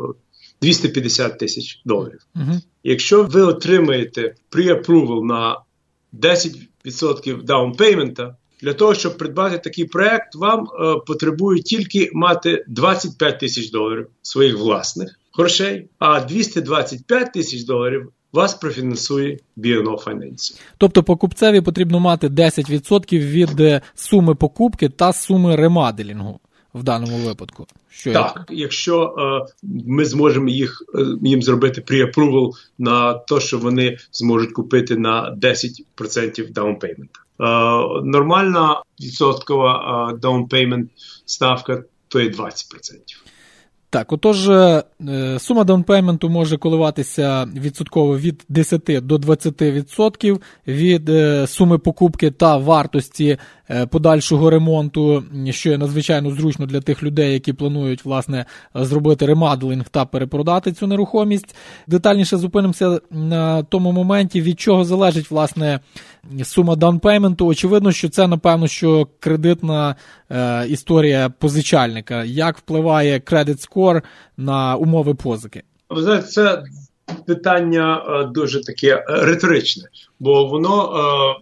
двісті п'ятдесят тисяч доларів. Uh-huh. Якщо ви отримаєте pre-approval на десять відсотків даунпеймента, для того, щоб придбати такий проект, вам е, потребує тільки мати двадцять п'ять тисяч доларів своїх власних грошей, а двісті двадцять п'ять тисяч доларів вас профінансує бі ен о Financing. Тобто покупцеві потрібно мати десять відсотків від суми покупки та суми ремоделінгу в даному випадку. Що так, я... якщо е, ми зможемо їх, е, їм зробити pre-approval на те, що вони зможуть купити на десять відсотків даунпеймента. Е, нормальна відсоткова е, даунпеймент ставка – то є двадцять відсотків. Так, отож, сума даунпейменту може коливатися відсотково від десять до двадцять відсотків від суми покупки та вартості подальшого ремонту, що є надзвичайно зручно для тих людей, які планують, власне, зробити ремоделінг та перепродати цю нерухомість. Детальніше зупинимося на тому моменті, від чого залежить, власне, сума даунпейменту. Очевидно, що це, напевно, що кредитна е, історія позичальника. Як впливає credit score на умови позики? Ви знаєте, це питання е, дуже таке риторичне, бо воно е,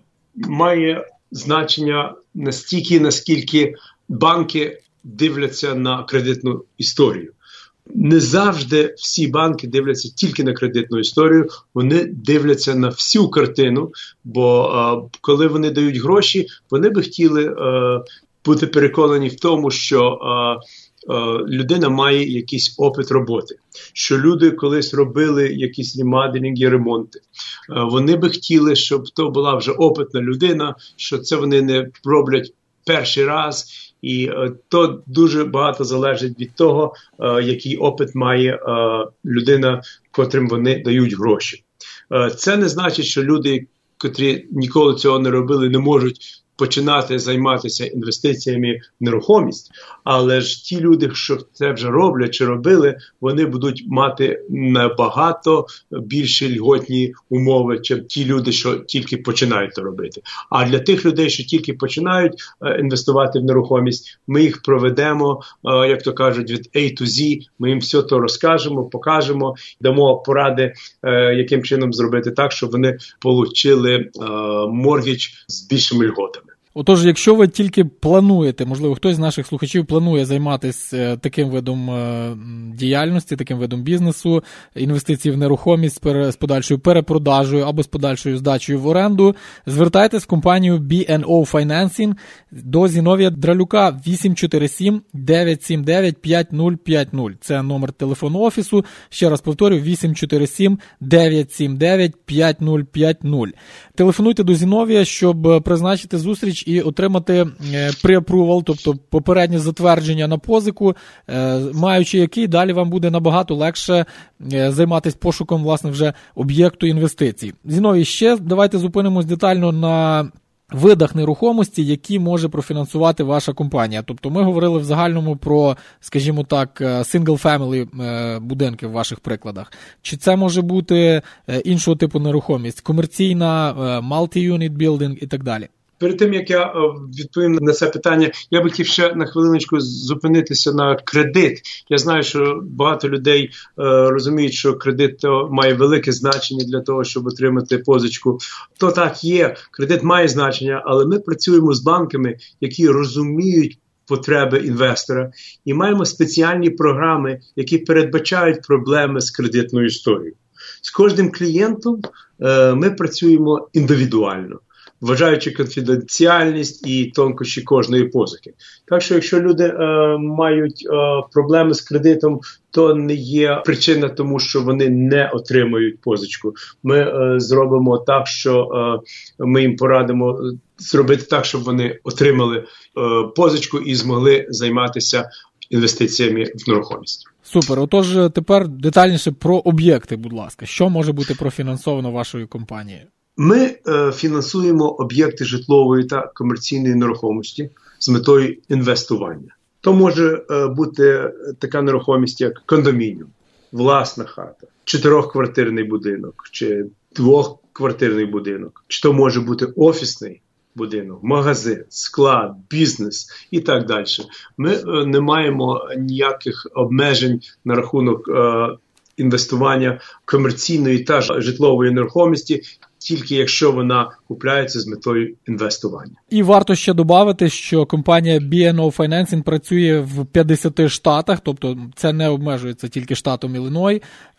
має значення настільки, наскільки банки дивляться на кредитну історію. Не завжди всі банки дивляться тільки на кредитну історію, вони дивляться на всю картину, бо е, коли вони дають гроші, вони би хотіли е, бути переконані в тому, що е, е, людина має якийсь опит роботи, що люди колись робили якісь ремоделінги, ремонти. Е, вони би хотіли, щоб то була вже опитна людина, що це вони не роблять перший раз. І е, то дуже багато залежить від того, е, який опит має е, людина, котрим вони дають гроші. Е, це не значить, що люди, котрі ніколи цього не робили, не можуть починати займатися інвестиціями в нерухомість, але ж ті люди, що це вже роблять чи робили, вони будуть мати набагато більші льготні умови, ніж ті люди, що тільки починають це робити. А для тих людей, що тільки починають е, інвестувати в нерухомість, ми їх проведемо, е, як то кажуть, від A to Z, ми їм все то розкажемо, покажемо, дамо поради, е, яким чином зробити так, щоб вони отримали е, моргідж з більшими льготами. Отож, якщо ви тільки плануєте, можливо, хтось з наших слухачів планує займатися таким видом діяльності, таким видом бізнесу, інвестицій в нерухомість з подальшою перепродажею або з подальшою здачею в оренду, звертайтесь в компанію бі ен о Financing до Зіновія Дралюка вісім чотири сім дев'ять сім дев'ять п'ять нуль п'ять нуль. Це номер телефону офісу. Ще раз повторю, вісім чотири сім дев'ять сім дев'ять п'ять нуль п'ять нуль. Телефонуйте до Зіновія, щоб призначити зустріч і отримати pre-approval, тобто попереднє затвердження на позику, маючи який далі вам буде набагато легше займатися пошуком, власне, вже об'єкту інвестицій. Зіновій, ще давайте зупинимось детально на видах нерухомості, які може профінансувати ваша компанія. Тобто ми говорили в загальному про, скажімо так, single-family будинки в ваших прикладах. Чи це може бути іншого типу нерухомість? Комерційна, multi-unit building і так далі? Перед тим, як я відповім на це питання, я би хотів ще на хвилиночку зупинитися на кредит. Я знаю, що багато людей е, розуміють, що кредит має велике значення для того, щоб отримати позичку. То так є, кредит має значення, але ми працюємо з банками, які розуміють потреби інвестора, і маємо спеціальні програми, які передбачають проблеми з кредитною історією. З кожним клієнтом е, ми працюємо індивідуально, вважаючи конфіденціальність і тонкощі кожної позики. Так що, якщо люди е, мають е, проблеми з кредитом, то не є причина тому, що вони не отримують позичку. Ми е, зробимо так, що е, ми їм порадимо зробити так, щоб вони отримали е, позичку і змогли займатися інвестиціями в нерухомість. Супер. Отож, тепер детальніше про об'єкти, будь ласка. Що може бути профінансовано вашою компанією? Ми е, фінансуємо об'єкти житлової та комерційної нерухомості з метою інвестування. То може е, бути така нерухомість, як кондомініум, власна хата, чотирьохквартирний будинок, чи двохквартирний будинок, чи то може бути офісний будинок, магазин, склад, бізнес і так далі. Ми е, не маємо ніяких обмежень на рахунок е, інвестування комерційної та житлової нерухомості, тільки якщо вона купляється з метою інвестування. І варто ще додати, що компанія бі ен о Financing працює в п'ятдесяти штатах, тобто це не обмежується тільки штатом Ілліной,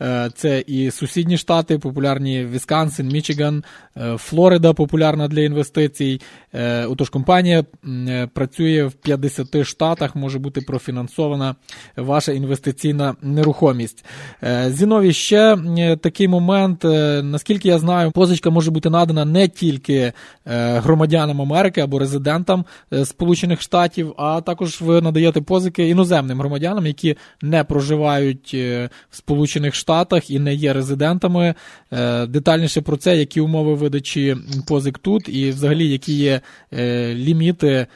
це і сусідні штати, популярні Вісконсин, Мічиган, Флорида популярна для інвестицій. Отож, компанія працює в п'ятдесяти штатах, може бути профінансована ваша інвестиційна нерухомість. Зіновій, ще такий момент, наскільки я знаю, позичка може бути надана не тільки громадянам Америки або резидентам Сполучених Штатів, а також ви надаєте позики іноземним громадянам, які не проживають в Сполучених Штатах і не є резидентами. Детальніше про це, які умови видачі позик тут і взагалі які є ліміти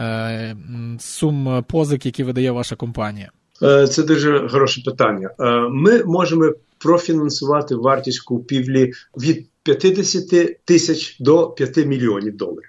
сум позик, які видає ваша компанія. Це дуже хороше питання. Ми можемо профінансувати вартість купівлі від п'ятдесят тисяч до п'яти мільйонів доларів.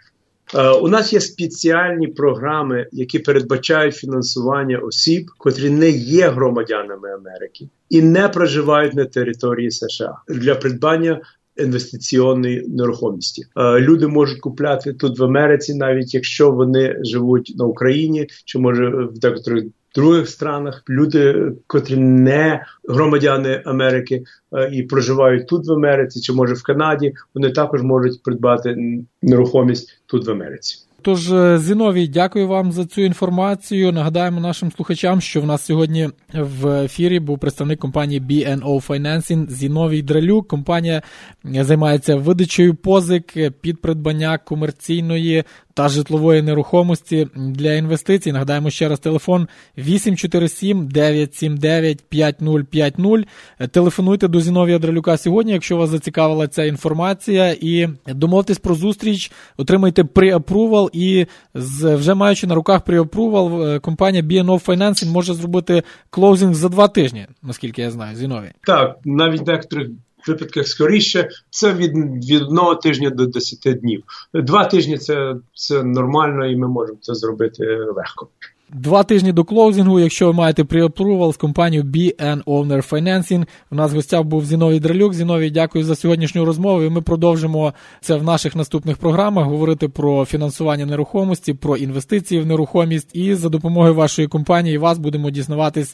У нас є спеціальні програми, які передбачають фінансування осіб, котрі не є громадянами Америки і не проживають на території США для придбання інвестиційної нерухомості. Люди можуть купляти тут в Америці, навіть якщо вони живуть на Україні, чи може в декотрих других странах. Люди, котрі не громадяни Америки і проживають тут в Америці, чи може в Канаді, вони також можуть придбати нерухомість тут в Америці. Тож, Зіновій, дякую вам за цю інформацію. Нагадаємо нашим слухачам, що в нас сьогодні в ефірі був представник компанії бі ен о Financing Зіновій Дралюк. Компанія займається видачею позик під придбання комерційної та житлової нерухомості для інвестицій. Нагадаємо ще раз телефон вісім чотири сім дев'ять сім дев'ять п'ять нуль п'ять нуль. Телефонуйте до Зіновія Дралюка сьогодні, якщо вас зацікавила ця інформація, і домовтесь про зустріч, отримайте pre-approval, і вже маючи на руках pre-approval, компанія бі ен о Financing може зробити клоузинг за два тижні, наскільки я знаю, Зіновій. Так, навіть в деяких випадках скоріше, це від, від одного тижня до десяти днів. Два тижні це, це нормально, і ми можемо це зробити легко. Два тижні до клоузингу, якщо ви маєте pre-approval з компанією бі ен о Financing. У нас в гостях був Зіновій Дралюк. Зіновій, дякую за сьогоднішню розмову. І ми продовжимо це в наших наступних програмах, говорити про фінансування нерухомості, про інвестиції в нерухомість. І за допомогою вашої компанії і вас будемо дізнаватись,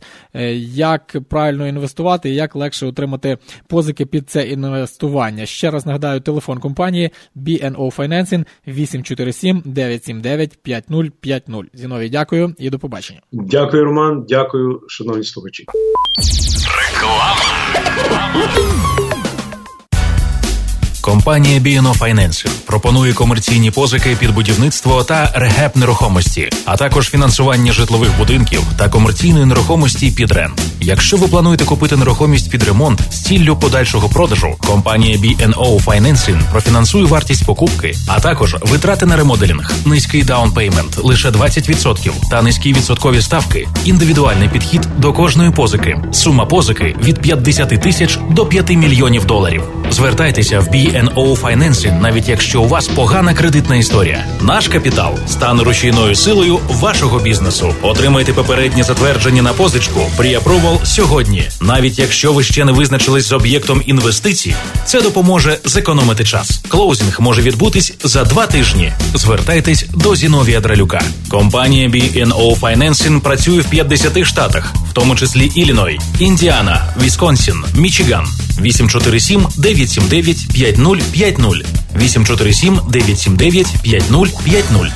як правильно інвестувати і як легше отримати позики під це інвестування. Ще раз нагадаю, телефон компанії бі ен о Financing вісім чотири сім дев'ять сім дев'ять п'ять нуль п'ять нуль. Зіновій, дякую. І до побачення. Дякую, Роман. Дякую, шановні слухачі. Реклама. Компанія бі ен о Financing пропонує комерційні позики під будівництво та регеп нерухомості, а також фінансування житлових будинків та комерційної нерухомості під рент. Якщо ви плануєте купити нерухомість під ремонт з ціллю подальшого продажу, компанія бі ен о Financing профінансує вартість покупки, а також витрати на ремоделінг, низький даунпеймент – лише двадцять відсотків та низькі відсоткові ставки, індивідуальний підхід до кожної позики. Сума позики від п'ятдесят тисяч до п'яти мільйонів доларів. Звертайтеся в бі ен о Financing, навіть якщо у вас погана кредитна історія. Наш капітал стане рушійною силою вашого бізнесу. Отримайте попереднє затвердження на позичку pre-approval сьогодні. Навіть якщо ви ще не визначились з об'єктом інвестицій, це допоможе зекономити час. Клоузинг може відбутись за два тижні. Звертайтесь до Зіновія Дралюка. Компанія бі ен о Financing працює в п'ятдесяти штатах, в тому числі Ілліной, Індіана, Вісконсін, Мічиган. вісім чотири сім дев'ять сім дев'ять п'ять нуль п'ять нуль. вісім чотири сім дев'ять сім дев'ять п'ять нуль п'ять нуль.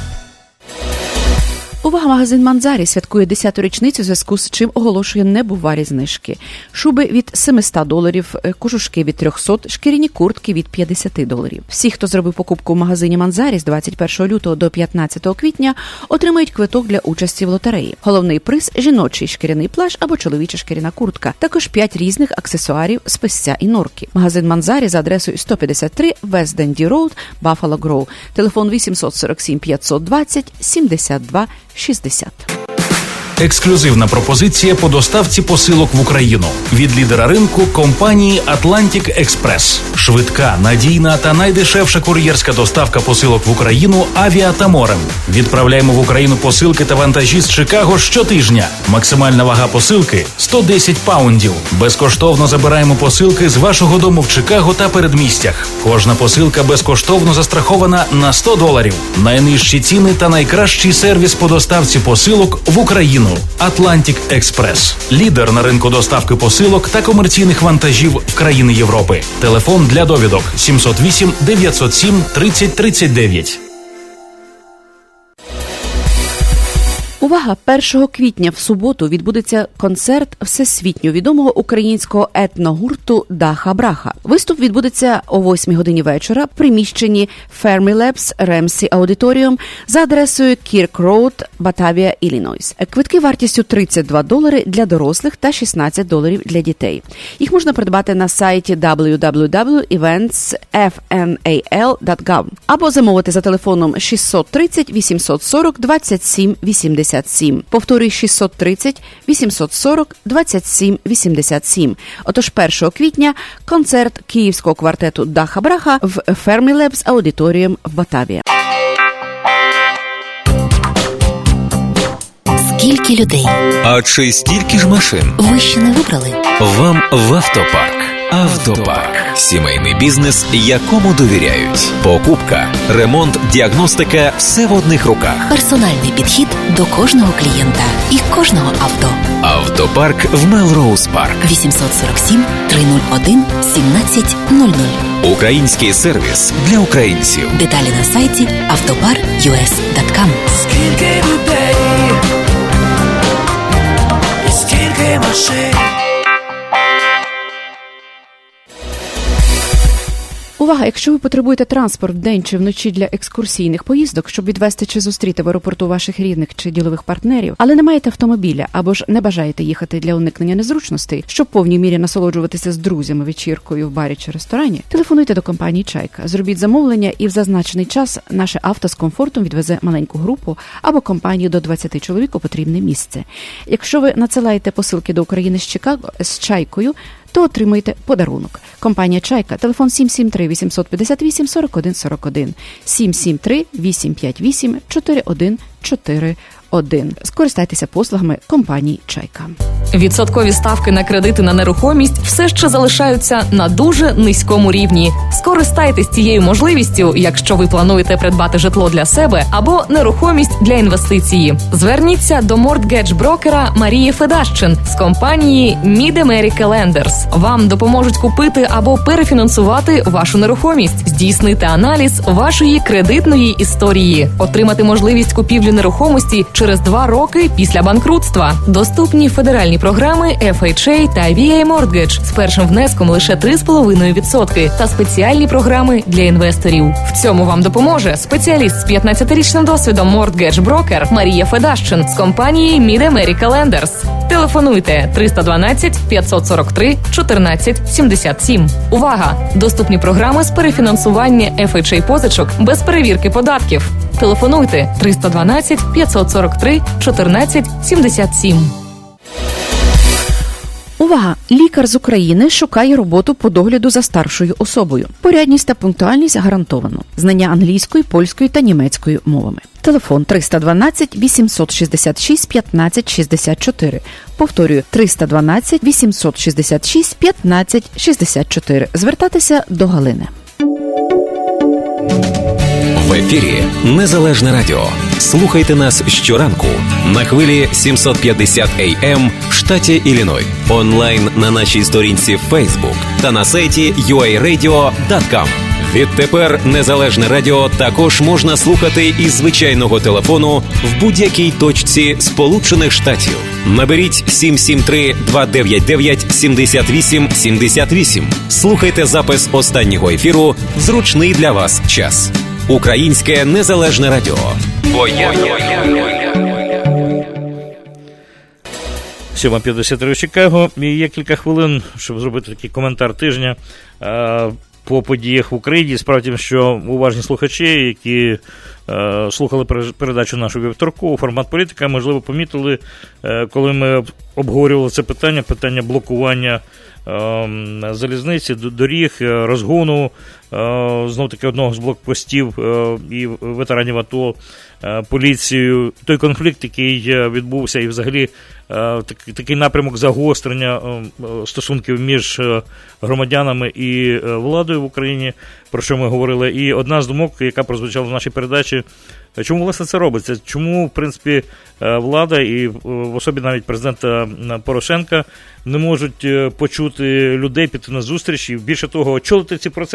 Увага, магазин Манзарі святкує десяту річницю, у зв'язку з чим оголошує небувалі знижки. Шуби від сімсот доларів, кожушки від триста, шкіряні куртки від п'ятдесят доларів. Всі, хто зробив покупку в магазині Манзарі з двадцять першого лютого до п'ятнадцятого квітня, отримають квиток для участі в лотереї. Головний приз – жіночий шкіряний плащ або чоловіча шкіряна куртка. Також п'ять різних аксесуарів з песця і норки. Магазин Манзарі за адресою сто п'ятдесят три West Dandy Road, Buffalo Grove. Телефон вісім сорок сім п'ятсот двадцять сімдесят два шістдесят. Ексклюзивна пропозиція по доставці посилок в Україну від лідера ринку компанії Atlantic Express. Швидка, надійна та найдешевша кур'єрська доставка посилок в Україну авіа та морем. Відправляємо в Україну посилки та вантажі з Чикаго щотижня. Максимальна вага посилки – сто десять паундів. Безкоштовно забираємо посилки з вашого дому в Чикаго та передмістях. Кожна посилка безкоштовно застрахована на сто доларів. Найнижчі ціни та найкращий сервіс по доставці посилок в Україну. Atlantic Express. Лідер на ринку доставки посилок та комерційних вантажів в країни Європи. Телефон для довідок сімсот вісім дев'ятсот сім тридцять тридцять дев'ять. Увага! першого квітня в суботу відбудеться концерт всесвітньо відомого українського етногурту Даха Браха. Виступ відбудеться о восьмій годині вечора в приміщенні Fermilabs Ramsey Auditorium за адресою Kirk Road, Батавія, Іллінойс. Квитки вартістю тридцять два долари для дорослих та шістнадцять доларів для дітей. Їх можна придбати на сайті дабл ю дабл ю дабл ю крапка івентс еф ен ей ел крапка гав або замовити за телефоном шістсот тридцять вісімсот сорок двадцять сім вісімдесят сім. Повторюю, шістсот тридцять вісімсот сорок двадцять сім вісімдесят сім. Отож, першого квітня концерт київського квартету Даха Браха в Fermilabs Auditorium в Батаві. Скільки людей? А чи стільки ж машин? Ви ще не вибрали? Вам в автопарк. Автопарк. Сімейний бізнес, якому довіряють. Покупка, ремонт, діагностика – все в одних руках. Персональний підхід до кожного клієнта і кожного авто. Автопарк в Мелроуз Парк. вісімсот сорок сім триста один сімнадцять нуль нуль. Український сервіс для українців. Деталі на сайті автопар ю ес крапка ком. Скільки людей, і скільки машин. Увага! Якщо ви потребуєте транспорт вдень чи вночі для екскурсійних поїздок, щоб відвести чи зустріти в аеропорту ваших рідних чи ділових партнерів, але не маєте автомобіля або ж не бажаєте їхати для уникнення незручностей, щоб в повній мірі насолоджуватися з друзями вечіркою в барі чи ресторані, телефонуйте до компанії «Чайка». Зробіть замовлення і в зазначений час наше авто з комфортом відвезе маленьку групу або компанію до двадцяти чоловік у потрібне місце. Якщо ви надсилаєте посилки до України з Чикаго з «Чайкою», то отримуєте подарунок. Компанія «Чайка», телефон сім сім три вісімсот п'ятдесят вісім сорок один сорок один, сім сім три вісімсот п'ятдесят вісім чотирясот один чотирясот один. Скористайтеся послугами компанії «Чайка». Відсоткові ставки на кредити на нерухомість все ще залишаються на дуже низькому рівні. Скористайтесь цією можливістю, якщо ви плануєте придбати житло для себе або нерухомість для інвестиції. Зверніться до мортгедж-брокера Марії Федащин з компанії Mid-America Lenders. Вам допоможуть купити або перефінансувати вашу нерухомість, здійснити аналіз вашої кредитної історії, отримати можливість купівлі нерухомості через два роки після банкрутства. Доступні федеральні програми еф ейч ей та ві ей Mortgage з першим внеском лише три цілих п'ять десятих відсотка та спеціальні програми для інвесторів. В цьому вам допоможе спеціаліст з п'ятнадцятирічним досвідом Mortgage-брокер Марія Федащин з компанії Mid-America Lenders. Телефонуйте триста дванадцять п'ятсот сорок три чотирнадцять сімдесят сім. Увага! Доступні програми з перефінансування еф ейч ей позичок без перевірки податків. Телефонуйте триста дванадцять п'ятсот сорок три чотирнадцять сімдесят сім. Увага! Лікар з України шукає роботу по догляду за старшою особою. Порядність та пунктуальність гарантовано. Знання англійської, польської та німецької мовами. Телефон триста дванадцять вісімсот шістдесят шість п'ятнадцять шістдесят чотири. Повторюю, триста дванадцять вісімсот шістдесят шість п'ятнадцять шістдесят чотири. Звертатися до Галини. В ефірі Незалежне радіо. Слухайте нас щоранку на хвилі сімсот п'ятдесят ей ем в штаті Ілліной. Онлайн на нашій сторінці Facebook та на сайті ю ей радіо крапка ком. Відтепер Незалежне радіо також можна слухати із звичайного телефону в будь-якій точці Сполучених Штатів. Наберіть сім сім три два дев'ять дев'ять сімдесят вісім сімдесят вісім. Слухайте запис останнього ефіру в зручний для вас час. Українське Незалежне радіо. Бо я... сьома п'ятдесят три у Чикаго. І є кілька хвилин, щоб зробити такий коментар тижня е, по подіях в Україні. Справді, що уважні слухачі, які е, слухали передачу нашу вівторку, формат політика, можливо, помітили, е, коли ми обговорювали це питання, питання блокування е, залізниці, доріг, розгону, е, знов-таки одного з блокпостів е, і ветеранів АТО, е, поліцією. Той конфлікт, який відбувся, і взагалі такий, такий напрямок загострення стосунків між громадянами і владою в Україні, про що ми говорили. І одна з думок, яка прозвучала в нашій передачі, чому, власне, це робиться? Чому, в принципі, влада і в особі навіть президента Порошенка не можуть почути людей, піти на зустріч і, більше того, очолити ці процеси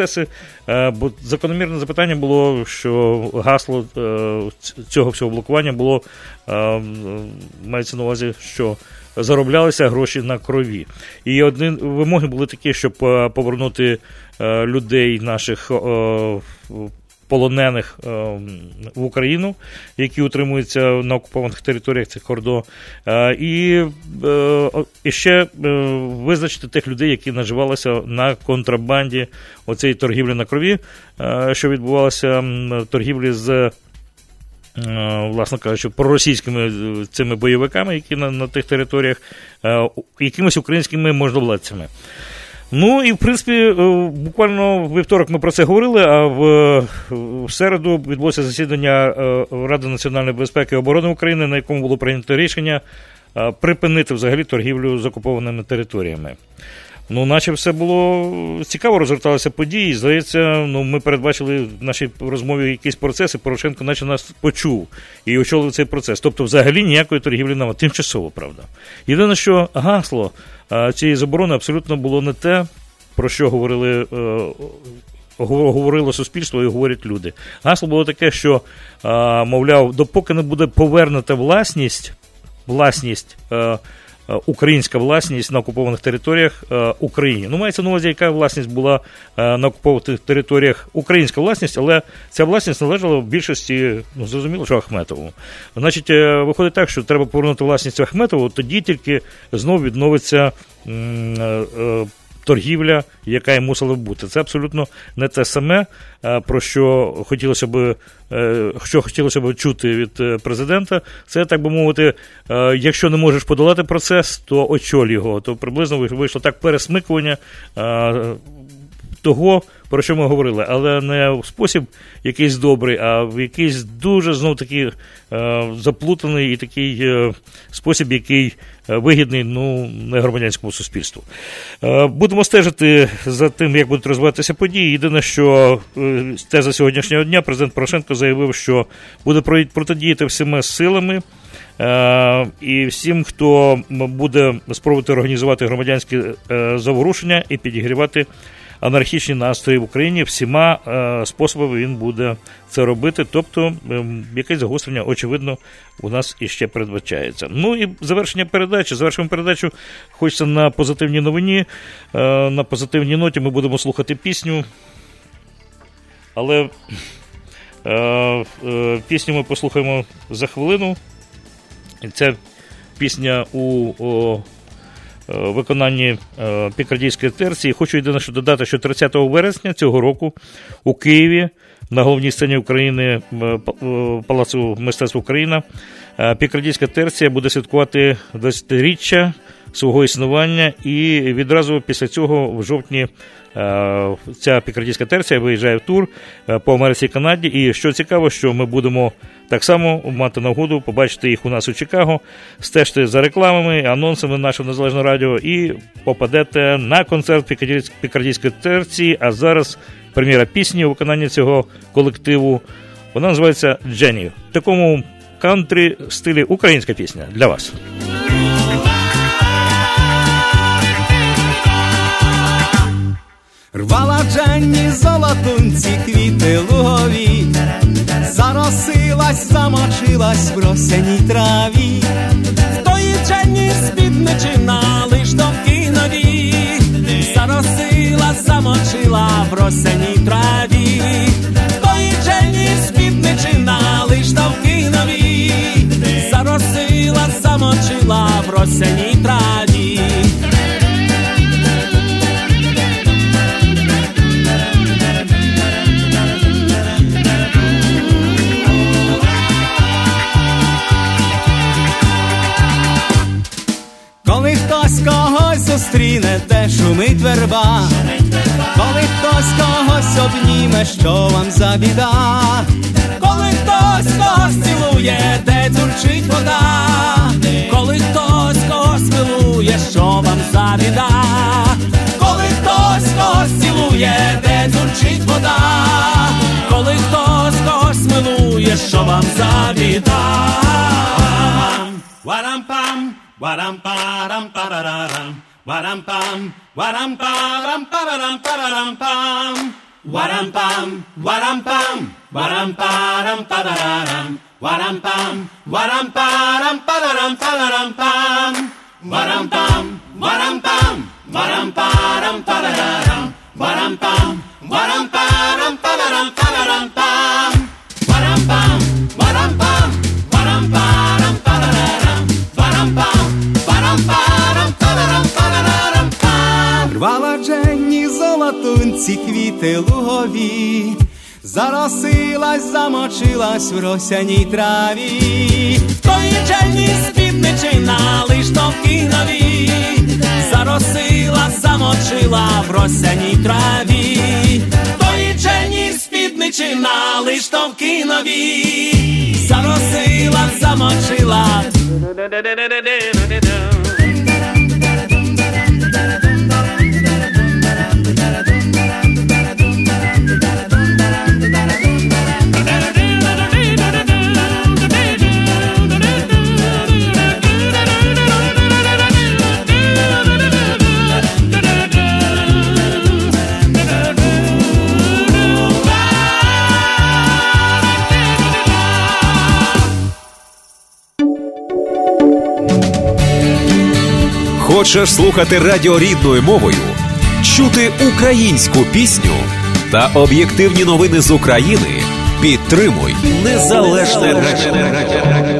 Бо закономірне запитання було, що гасло цього всього блокування було, мається на увазі, що зароблялися гроші на крові. І одні вимоги були такі, щоб повернути людей наших полонених в Україну, які утримуються на окупованих територіях цих ОРДО, і, і ще визначити тих людей, які наживалися на контрабанді оцеї торгівлі на крові, що відбувалося торгівлі з, власне кажучи, проросійськими цими бойовиками, які на, на тих територіях, якимись українськими можновладцями. Ну і, в принципі, буквально в вівторок ми про це говорили, а в, в середу відбулося засідання Ради національної безпеки і оборони України, на якому було прийнято рішення припинити взагалі торгівлю з окупованими територіями. Ну, наче все було цікаво, розгорталися події. Здається, ну, ми передбачили в нашій розмові якісь процеси, Порошенко наче нас почув і очолив цей процес. Тобто, взагалі ніякої торгівлі немає. Тимчасово, правда. Єдине, що гасло цієї заборони абсолютно було не те, про що говорили, говорило суспільство і говорять люди. Гасло було таке, що, мовляв, допоки не буде повернута власність, власність, українська власність на окупованих територіях е, Україні. Ну, мається на увазі, яка власність була е, на окупованих територіях, українська власність, але ця власність належала в більшості, ну, зрозуміло, що Ахметову. Значить, е, виходить так, що треба повернути власність Ахметову, тоді тільки знову відновиться е, е, торгівля, яка і мусила б бути. Це абсолютно не те саме, про що хотілося б, що хотілося б чути від президента. Це, так би мовити, якщо не можеш подолати процес, то очоль його. То приблизно вийшло так пересмикування того, про що ми говорили, але не в спосіб якийсь добрий, а в якийсь дуже, знов таки, заплутаний і такий спосіб, який вигідний, ну, не громадянському суспільству. Будемо стежити за тим, як будуть розвиватися події. Єдине, що те за сьогоднішнього дня президент Порошенко заявив, що буде протидіяти всіма силами, і всім, хто буде спробувати організувати громадянські заворушення і підігрівати анархічні настрої в Україні, всіма е, способами він буде це робити, тобто е, якесь загострення, очевидно, у нас іще передбачається. Ну і завершення передачі. Завершуємо передачу, хочеться на позитивній новині, е, на позитивній ноті ми будемо слухати пісню, але е, е, пісню ми послухаємо за хвилину. Ця пісня у... О, виконанні е, пікардійської терції. Хочу єдине, що додати, що тридцятого вересня цього року у Києві на головній сцені України е, Палацу мистецтв Україна е, пікардійська терція буде святкувати двадцятиріччя свого існування, і відразу після цього в жовтні е, ця пікардійська терція виїжджає в тур е, по Америці і Канаді. І що цікаво, що ми будемо так само мати нагоду побачити їх у нас у Чикаго, стежте за рекламами, анонсами нашого Незалежного радіо і попадете на концерт пікардійської терції. А зараз прем'єра пісні у виконанні цього колективу. Вона називається «Дженні». В такому кантрі стилі українська пісня для вас. Рвала Дженні золотунці квіти лугові, заросилась, замочилась в росяній траві. В тої Дженні спідничина лиш тонкі нові, заросилась, замочила в росяній траві. В тої Дженні спідничина лиш тонкі нові, заросилась, замочила в росяній траві. Коли хтось когось зустріне, де шумить верба, коли хтось когось обніме, що вам за біда, коли хтось когось цілує, де дзюрчить вода, коли хтось когось милує, що вам за біда, коли хтось когось цілує, де дзюрчить вода, коли хтось когось милує, що вам за біда. Варам-пам, Waram-param-pararam, waram-pam, waram-param-pararam-pararam-pam, Waram pam, waram pam, waram param padaram, waram pam, waram param padaram padaram pam, waram pam, waram pam, waram param padaram, waram pam, waram param padaram padaram pam, waram pam, waram pam, waram param padaram, waram pam, waram param padaram padaram pam. Рвала Дженні золотунці квіти лугові, заросилась, замочилась в росяній траві. Тої Дженні спідничина лиш товкі нові, заросилась, замочила в росяній траві. Тої Дженні спідничина лиш товкі нові, заросилась, замочила. Хочеш слухати радіо рідною мовою, чути українську пісню та об'єктивні новини з України? Підтримуй незалежне радіо.